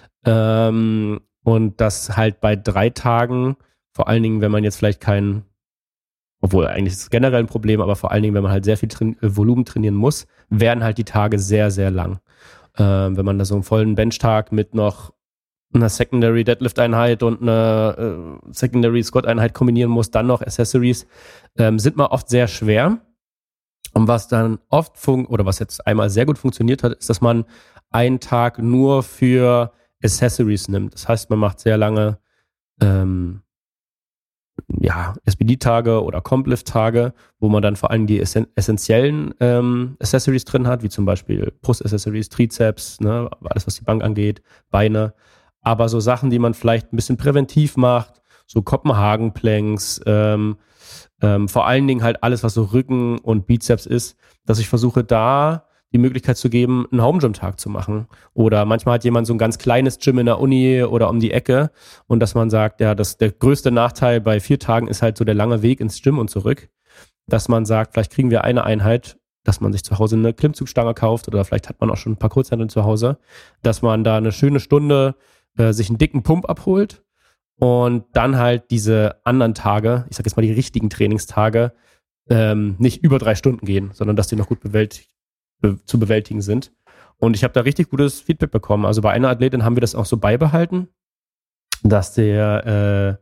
Und das halt bei 3 Tagen, vor allen Dingen, wenn man jetzt vielleicht obwohl eigentlich ist es generell ein Problem, aber vor allen Dingen, wenn man halt sehr viel Volumen trainieren muss, werden halt die Tage sehr, sehr lang. Wenn man da so einen vollen Benchtag mit noch einer Secondary Deadlift-Einheit und einer Secondary Squat-Einheit kombinieren muss, dann noch Accessories, sind mal oft sehr schwer. Und was dann oft was jetzt einmal sehr gut funktioniert hat, ist, dass man einen Tag nur für Accessories nimmt. Das heißt, man macht sehr lange SBD-Tage oder Complift-Tage, wo man dann vor allem die essentiellen Accessories drin hat, wie zum Beispiel Brust-Accessories, Trizeps, ne, alles was die Bank angeht, Beine. Aber so Sachen, die man vielleicht ein bisschen präventiv macht, so Kopenhagen-Planks, vor allen Dingen halt alles, was so Rücken und Bizeps ist, dass ich versuche, da die Möglichkeit zu geben, einen Home-Gym-Tag zu machen. Oder manchmal hat jemand so ein ganz kleines Gym in der Uni oder um die Ecke und dass man sagt, ja, der größte Nachteil bei 4 Tagen ist halt so der lange Weg ins Gym und zurück. Dass man sagt, vielleicht kriegen wir eine Einheit, dass man sich zu Hause eine Klimmzugstange kauft oder vielleicht hat man auch schon ein paar Kurzhanteln zu Hause, dass man da eine schöne Stunde sich einen dicken Pump abholt und dann halt diese anderen Tage, ich sag jetzt mal die richtigen Trainingstage, nicht über 3 Stunden gehen, sondern dass die noch gut zu bewältigen sind. Und ich habe da richtig gutes Feedback bekommen. Also bei einer Athletin haben wir das auch so beibehalten, dass der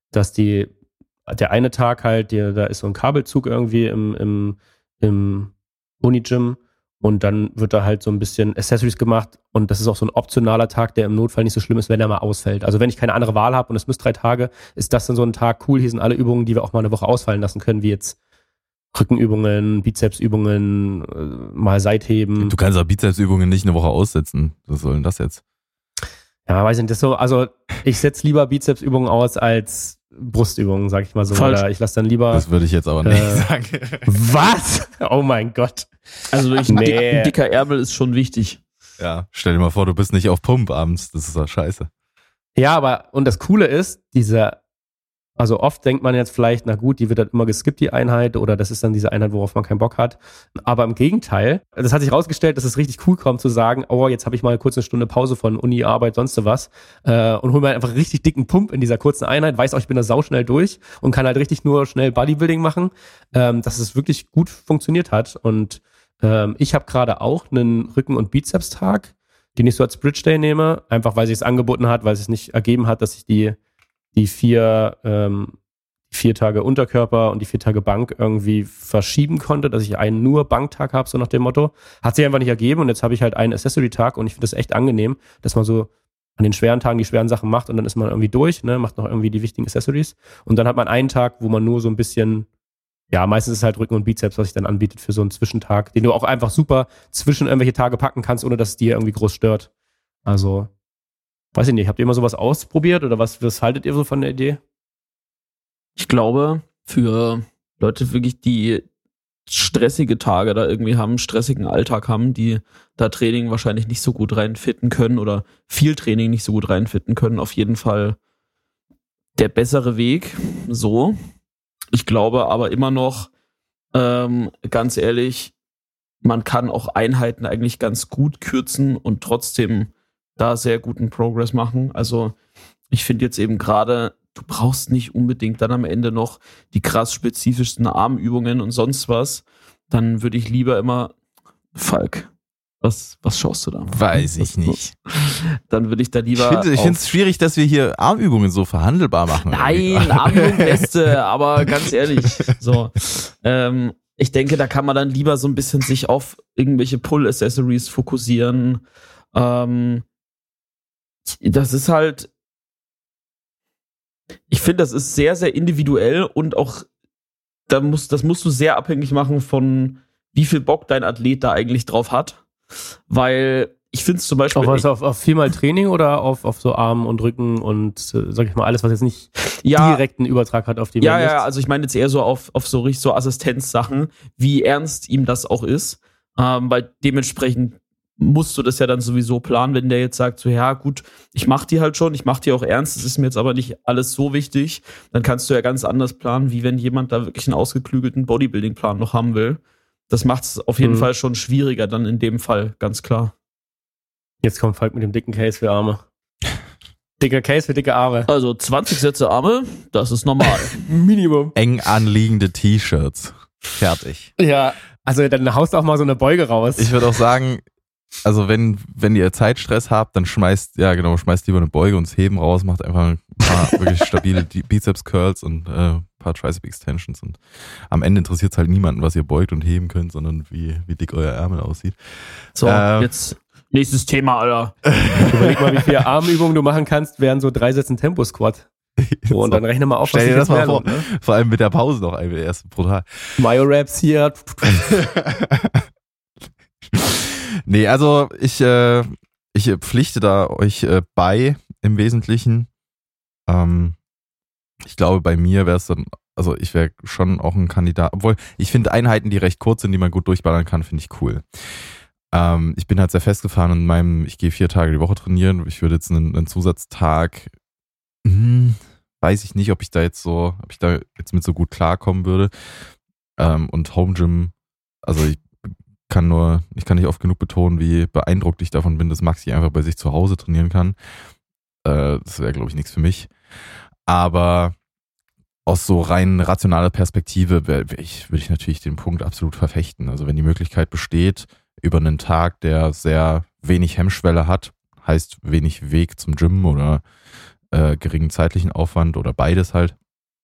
eine Tag halt, da ist so ein Kabelzug irgendwie im Unigym und dann wird da halt so ein bisschen Accessories gemacht und das ist auch so ein optionaler Tag, der im Notfall nicht so schlimm ist, wenn er mal ausfällt. Also wenn ich keine andere Wahl habe und es müsst 3 Tage, ist das dann so ein Tag, cool, hier sind alle Übungen, die wir auch mal eine Woche ausfallen lassen können, wie jetzt Rückenübungen, Bizepsübungen, mal Seitheben. Du kannst auch Bizepsübungen nicht eine Woche aussetzen. Was soll denn das jetzt? Ja, weiß ich nicht, das so, also ich setze lieber Bizepsübungen aus als Brustübungen, sag ich mal so. Falsch. Oder ich lasse dann lieber. Das würde ich jetzt aber nicht sagen. Was? Oh mein Gott. Also ein dicker Ärmel ist schon wichtig. Ja, stell dir mal vor, du bist nicht auf Pump abends. Das ist doch scheiße. Ja, aber, und das Coole ist, also oft denkt man jetzt vielleicht, na gut, die wird dann immer geskippt, die Einheit, oder das ist dann diese Einheit, worauf man keinen Bock hat. Aber im Gegenteil, das hat sich rausgestellt, dass es richtig cool kommt zu sagen, oh, jetzt habe ich mal kurz eine Stunde Pause von Uni, Arbeit, sonst was und hol mir einfach einen richtig dicken Pump in dieser kurzen Einheit, weiß auch, ich bin da sauschnell durch und kann halt richtig nur schnell Bodybuilding machen, dass es wirklich gut funktioniert hat. Und ich habe gerade auch einen Rücken- und Bizeps-Tag, den ich so als Bridge Day nehme, einfach weil sich es angeboten hat, weil es nicht ergeben hat, dass ich die 4 Tage Unterkörper und die 4 Tage Bank irgendwie verschieben konnte, dass ich einen nur Banktag habe, so nach dem Motto. Hat sich einfach nicht ergeben und jetzt habe ich halt einen Accessory-Tag und ich finde das echt angenehm, dass man so an den schweren Tagen die schweren Sachen macht und dann ist man irgendwie durch, ne, macht noch irgendwie die wichtigen Accessories und dann hat man einen Tag, wo man nur so ein bisschen, ja, meistens ist es halt Rücken und Bizeps, was sich dann anbietet für so einen Zwischentag, den du auch einfach super zwischen irgendwelche Tage packen kannst, ohne dass es dir irgendwie groß stört. Also weiß ich nicht, habt ihr immer sowas ausprobiert oder was haltet ihr so von der Idee? Ich glaube, für Leute wirklich, die stressige Tage da irgendwie haben, stressigen Alltag haben, die da Training wahrscheinlich nicht so gut reinfitten können oder viel Training nicht so gut reinfitten können, auf jeden Fall der bessere Weg. So. Ich glaube aber immer noch, ganz ehrlich, man kann auch Einheiten eigentlich ganz gut kürzen und trotzdem da sehr guten Progress machen. Also ich finde jetzt eben gerade, du brauchst nicht unbedingt dann am Ende noch die krass spezifischsten Armübungen und sonst was. Dann würde ich lieber immer, Falk, was schaust du da? Weiß ich nicht. Dann würde ich da lieber. Ich finde es schwierig, dass wir hier Armübungen so verhandelbar machen. Nein, Armübungen beste, aber ganz ehrlich, so. Ich denke, da kann man dann lieber so ein bisschen sich auf irgendwelche Pull-Accessories fokussieren. Das ist halt, ich finde, das ist sehr, sehr individuell und auch, das musst du sehr abhängig machen von, wie viel Bock dein Athlet da eigentlich drauf hat. Weil ich finde es zum Beispiel. Auf viermal Training oder auf so Arm und Rücken und, sag ich mal, alles, was jetzt nicht direkten Übertrag hat auf die Mainlist? Ja, also ich meine jetzt eher so auf so richtig so Assistenzsachen, wie ernst ihm das auch ist. Weil dementsprechend musst du das ja dann sowieso planen, wenn der jetzt sagt, so ja gut, ich mach die halt schon, ich mach die auch ernst, das ist mir jetzt aber nicht alles so wichtig, dann kannst du ja ganz anders planen, wie wenn jemand da wirklich einen ausgeklügelten Bodybuilding-Plan noch haben will. Das macht es auf jeden Fall schon schwieriger dann in dem Fall, ganz klar. Jetzt kommt Falk mit dem dicken Case für Arme. Dicker Case für dicke Arme. Also 20 Sätze Arme, das ist normal. Minimum. Eng anliegende T-Shirts. Fertig. Ja, also dann haust du auch mal so eine Beuge raus. Ich würde auch sagen, also wenn ihr Zeitstress habt, dann schmeißt lieber eine Beuge und das Heben raus, macht einfach ein paar wirklich stabile Bizeps-Curls und ein paar Tricep-Extensions und am Ende interessiert es halt niemanden, was ihr beugt und heben könnt, sondern wie dick euer Ärmel aussieht. So, jetzt nächstes Thema, Alter. Überleg mal, wie viele Armübungen du machen kannst, während so 3 Sätzen Tempo-Squat. So, und dann rechne mal auf, Stell dir das mal vor. lohnt, ne? Vor allem mit der Pause noch einmal erst brutal. Mayo-Raps hier. Nee, also ich pflichte da euch bei im Wesentlichen. Ich glaube, bei mir wäre es dann, also ich wäre schon auch ein Kandidat, obwohl ich finde Einheiten, die recht kurz sind, die man gut durchballern kann, finde ich cool. Ich bin halt sehr festgefahren und ich gehe 4 Tage die Woche trainieren. Ich würde jetzt einen Zusatztag, weiß ich nicht, ob ich da jetzt mit so gut klarkommen würde. Und Home Gym, also ich kann nicht oft genug betonen, wie beeindruckt ich davon bin, dass Maxi einfach bei sich zu Hause trainieren kann. Das wäre, glaube ich, nichts für mich. Aber aus so rein rationaler Perspektive würde ich natürlich den Punkt absolut verfechten. Also wenn die Möglichkeit besteht, über einen Tag, der sehr wenig Hemmschwelle hat, heißt wenig Weg zum Gym oder geringen zeitlichen Aufwand oder beides halt,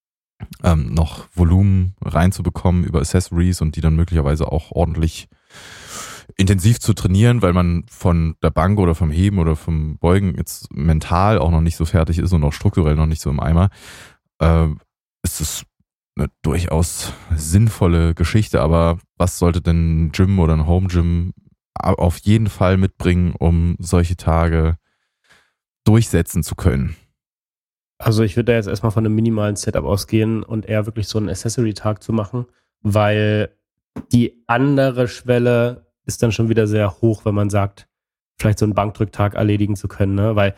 noch Volumen reinzubekommen über Accessories und die dann möglicherweise auch ordentlich intensiv zu trainieren, weil man von der Bank oder vom Heben oder vom Beugen jetzt mental auch noch nicht so fertig ist und auch strukturell noch nicht so im Eimer, ist es eine durchaus sinnvolle Geschichte. Aber was sollte denn ein Gym oder ein Home Gym auf jeden Fall mitbringen, um solche Tage durchsetzen zu können? Also ich würde da jetzt erstmal von einem minimalen Setup ausgehen und eher wirklich so einen Accessory-Tag zu machen, weil die andere Schwelle ist dann schon wieder sehr hoch, wenn man sagt, vielleicht so einen Bankdrücktag erledigen zu können, ne? Weil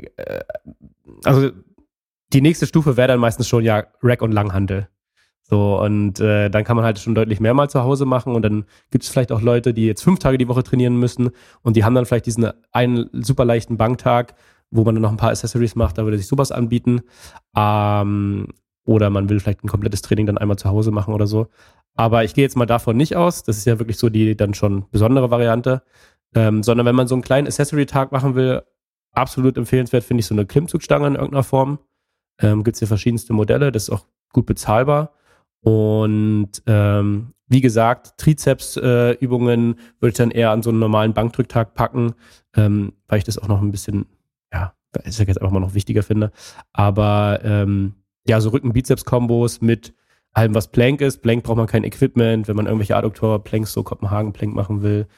also die nächste Stufe wäre dann meistens schon ja Rack- und Langhantel. So, und dann kann man halt schon deutlich mehr mal zu Hause machen und dann gibt es vielleicht auch Leute, die jetzt 5 Tage die Woche trainieren müssen und die haben dann vielleicht diesen einen super leichten Banktag, wo man dann noch ein paar Accessories macht, da würde sich sowas anbieten. Oder man will vielleicht ein komplettes Training dann einmal zu Hause machen oder so. Aber ich gehe jetzt mal davon nicht aus, das ist ja wirklich so die dann schon besondere Variante, sondern wenn man so einen kleinen Accessory-Tag machen will, absolut empfehlenswert finde ich so eine Klimmzugstange in irgendeiner Form. Gibt es hier verschiedenste Modelle, das ist auch gut bezahlbar. Und wie gesagt, Trizeps-Übungen würde ich dann eher an so einen normalen Bankdrücktag packen, weil ich das auch noch ein bisschen, ja, ist ja jetzt einfach mal noch wichtiger finde. Aber ja, so Rücken-Bizeps-Kombos mit allem, was Plank ist. Plank braucht man kein Equipment, wenn man irgendwelche Adduktor-Planks, so Kopenhagen-Plank machen will.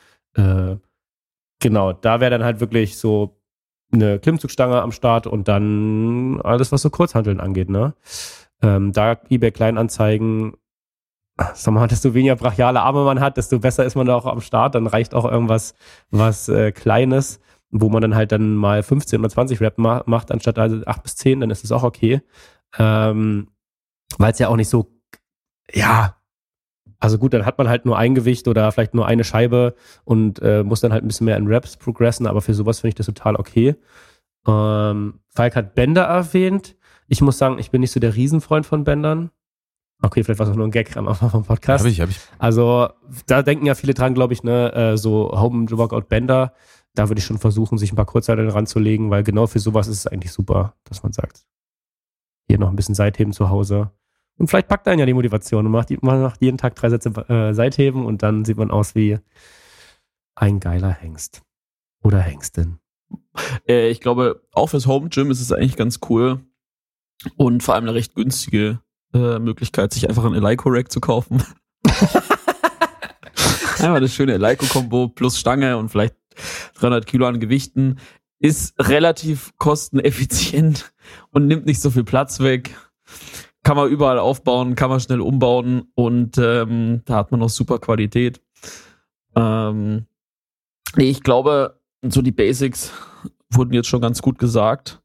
Genau, da wäre dann halt wirklich so eine Klimmzugstange am Start und dann alles, was so Kurzhanteln angeht, ne? Da eBay Kleinanzeigen, sag mal, desto weniger brachiale Arme man hat, desto besser ist man da auch am Start. Dann reicht auch irgendwas was Kleines, wo man dann halt dann mal 15 oder 20 Rep macht, anstatt also 8 bis 10, dann ist das auch okay. Weil es ja auch nicht so, ja, also gut, dann hat man halt nur ein Gewicht oder vielleicht nur eine Scheibe und muss dann halt ein bisschen mehr in Reps progressen, aber für sowas finde ich das total okay. Falk hat Bänder erwähnt. Ich muss sagen, ich bin nicht so der Riesenfreund von Bändern. Okay, vielleicht war es auch nur ein Gag am Anfang vom Podcast. Hab ich. Also da denken ja viele dran, glaube ich, ne, so Home-Workout-Bänder. Da würde ich schon versuchen, sich ein paar Kurzhanteln ranzulegen, weil genau für sowas ist es eigentlich super, dass man sagt, hier noch ein bisschen Seitheben zu Hause. Und vielleicht packt einen ja die Motivation und macht jeden Tag 3 Sätze Seitheben und dann sieht man aus wie ein geiler Hengst. Oder Hengstin. Ich glaube, auch fürs Home Gym ist es eigentlich ganz cool und vor allem eine recht günstige Möglichkeit, sich einfach ein Eleiko-Rack zu kaufen. Einmal das schöne Eleiko-Kombo plus Stange und vielleicht 300 Kilo an Gewichten ist relativ kosteneffizient und nimmt nicht so viel Platz weg. Kann man überall aufbauen, kann man schnell umbauen und da hat man noch super Qualität. Ich glaube, so die Basics wurden jetzt schon ganz gut gesagt.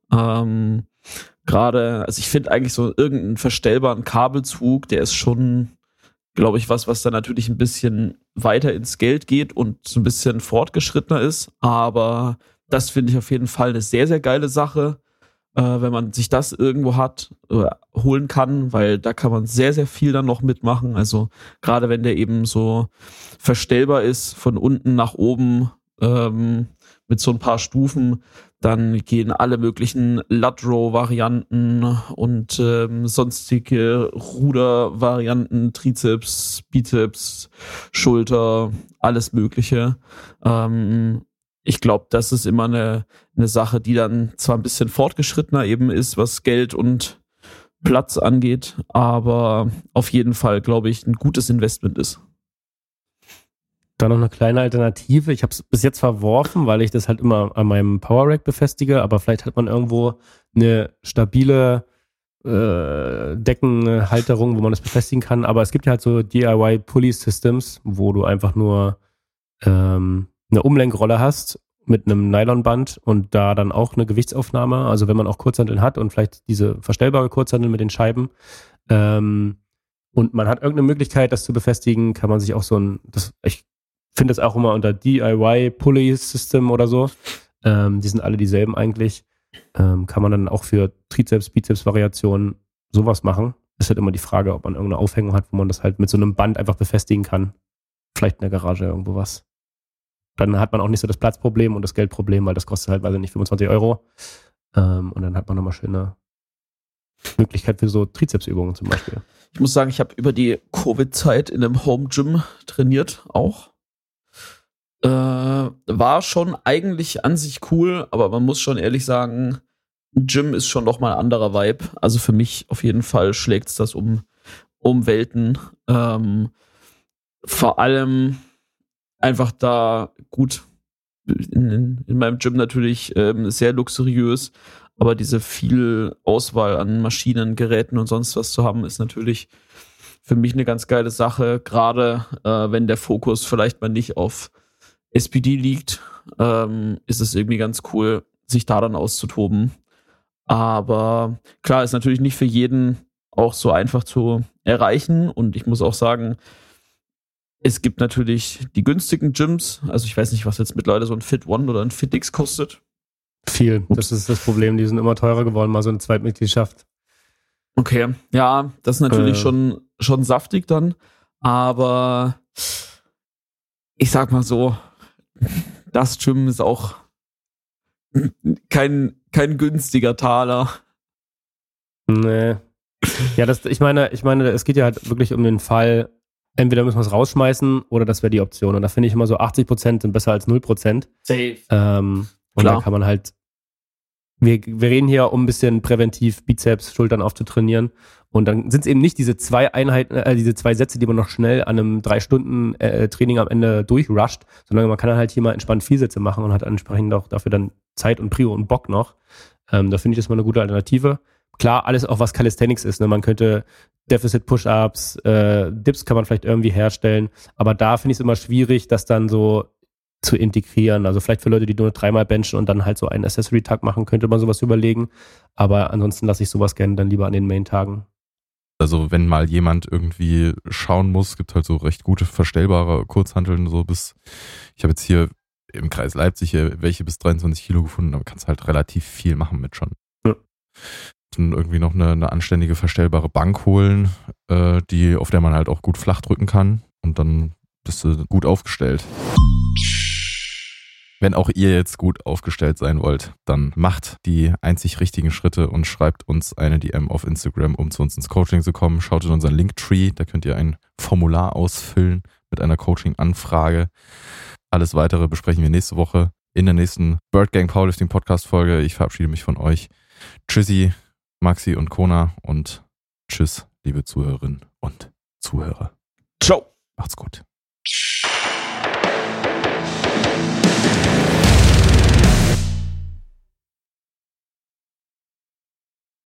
Gerade, also ich finde eigentlich so irgendeinen verstellbaren Kabelzug, der ist schon, glaube ich, was dann natürlich ein bisschen weiter ins Geld geht und so ein bisschen fortgeschrittener ist. Aber das finde ich auf jeden Fall eine sehr, sehr geile Sache, wenn man sich das irgendwo holen kann, weil da kann man sehr, sehr viel dann noch mitmachen. Also gerade wenn der eben so verstellbar ist, von unten nach oben, mit so ein paar Stufen, dann gehen alle möglichen Lat-Row-Varianten und sonstige Ruder-Varianten, Trizeps, Bizeps, Schulter, alles Mögliche. ich glaube, das ist immer eine Sache, die dann zwar ein bisschen fortgeschrittener eben ist, was Geld und Platz angeht, aber auf jeden Fall, glaube ich, ein gutes Investment ist. Dann noch eine kleine Alternative. Ich habe es bis jetzt verworfen, weil ich das halt immer an meinem Power Rack befestige, aber vielleicht hat man irgendwo eine stabile Deckenhalterung, wo man das befestigen kann. Aber es gibt ja halt so DIY Pulley Systems, wo du einfach nur eine Umlenkrolle hast mit einem Nylonband und da dann auch eine Gewichtsaufnahme. Also wenn man auch Kurzhanteln hat und vielleicht diese verstellbare Kurzhantel mit den Scheiben und man hat irgendeine Möglichkeit, das zu befestigen, kann man sich auch ich finde das auch immer unter DIY Pulley System oder so. Die sind alle dieselben eigentlich. Kann man dann auch für Trizeps, Bizeps-Variationen sowas machen. Ist halt immer die Frage, ob man irgendeine Aufhängung hat, wo man das halt mit so einem Band einfach befestigen kann. Vielleicht in der Garage irgendwo was. Dann hat man auch nicht so das Platzproblem und das Geldproblem, weil das kostet halt, weiß ich nicht, 25 €. Und dann hat man nochmal schöne Möglichkeit für so Trizepsübungen zum Beispiel. Ich muss sagen, ich habe über die Covid-Zeit in einem Home-Gym trainiert auch. War schon eigentlich an sich cool, aber man muss schon ehrlich sagen, ein Gym ist schon noch mal ein anderer Vibe. Also für mich auf jeden Fall schlägt es das um Welten. Vor allem einfach da gut in meinem Gym natürlich sehr luxuriös, aber diese viel Auswahl an Maschinen, Geräten und sonst was zu haben, ist natürlich für mich eine ganz geile Sache, gerade wenn der Fokus vielleicht mal nicht auf SPD liegt, ist es irgendwie ganz cool, sich da dann auszutoben. Aber klar, ist natürlich nicht für jeden auch so einfach zu erreichen. Und ich muss auch sagen, es gibt natürlich die günstigen Gyms. Also ich weiß nicht, was jetzt mittlerweile so ein Fit One oder ein FitX kostet. Viel. Das ist das Problem. Die sind immer teurer geworden, mal so eine Zweitmitgliedschaft. Okay, ja, das ist natürlich schon saftig dann. Aber ich sag mal so, das Gym ist auch kein günstiger Taler. Nee. Ja, ich meine, es geht ja halt wirklich um den Fall, entweder müssen wir es rausschmeißen oder das wäre die Option. Und da finde ich immer so 80% sind besser als 0%. Safe. Und dann kann man halt, wir reden hier, um ein bisschen präventiv Bizeps, Schultern aufzutrainieren. Und dann sind es eben nicht diese 2 Einheiten, diese 2 Sätze, die man noch schnell an einem 3 Stunden Training am Ende durchrusht, sondern man kann dann halt hier mal entspannt 4 Sätze machen und hat entsprechend auch dafür dann Zeit und Prio und Bock noch. Da finde ich das mal eine gute Alternative. Klar, alles auch was Calisthenics ist. Ne? Man könnte Deficit-Push-Ups, Dips kann man vielleicht irgendwie herstellen, aber da finde ich es immer schwierig, das dann so zu integrieren. Also vielleicht für Leute, die nur 3-mal benchen und dann halt so einen Accessory-Tag machen, könnte man sowas überlegen. Aber ansonsten lasse ich sowas gerne dann lieber an den Main-Tagen. Also wenn mal jemand irgendwie schauen muss, gibt halt so recht gute verstellbare Kurzhanteln, ich habe jetzt hier im Kreis Leipzig welche bis 23 Kilo gefunden, aber kannst halt relativ viel machen mit schon. Ja. Dann irgendwie noch eine anständige verstellbare Bank holen, auf der man halt auch gut flach drücken kann und dann bist du gut aufgestellt. Wenn auch ihr jetzt gut aufgestellt sein wollt, dann macht die einzig richtigen Schritte und schreibt uns eine DM auf Instagram, um zu uns ins Coaching zu kommen. Schaut in unseren Linktree, da könnt ihr ein Formular ausfüllen mit einer Coaching-Anfrage. Alles Weitere besprechen wir nächste Woche in der nächsten Bird Gang Powerlifting Podcast Folge. Ich verabschiede mich von euch. Tschüssi, Maxi und Kona und tschüss, liebe Zuhörerinnen und Zuhörer. Ciao. Macht's gut.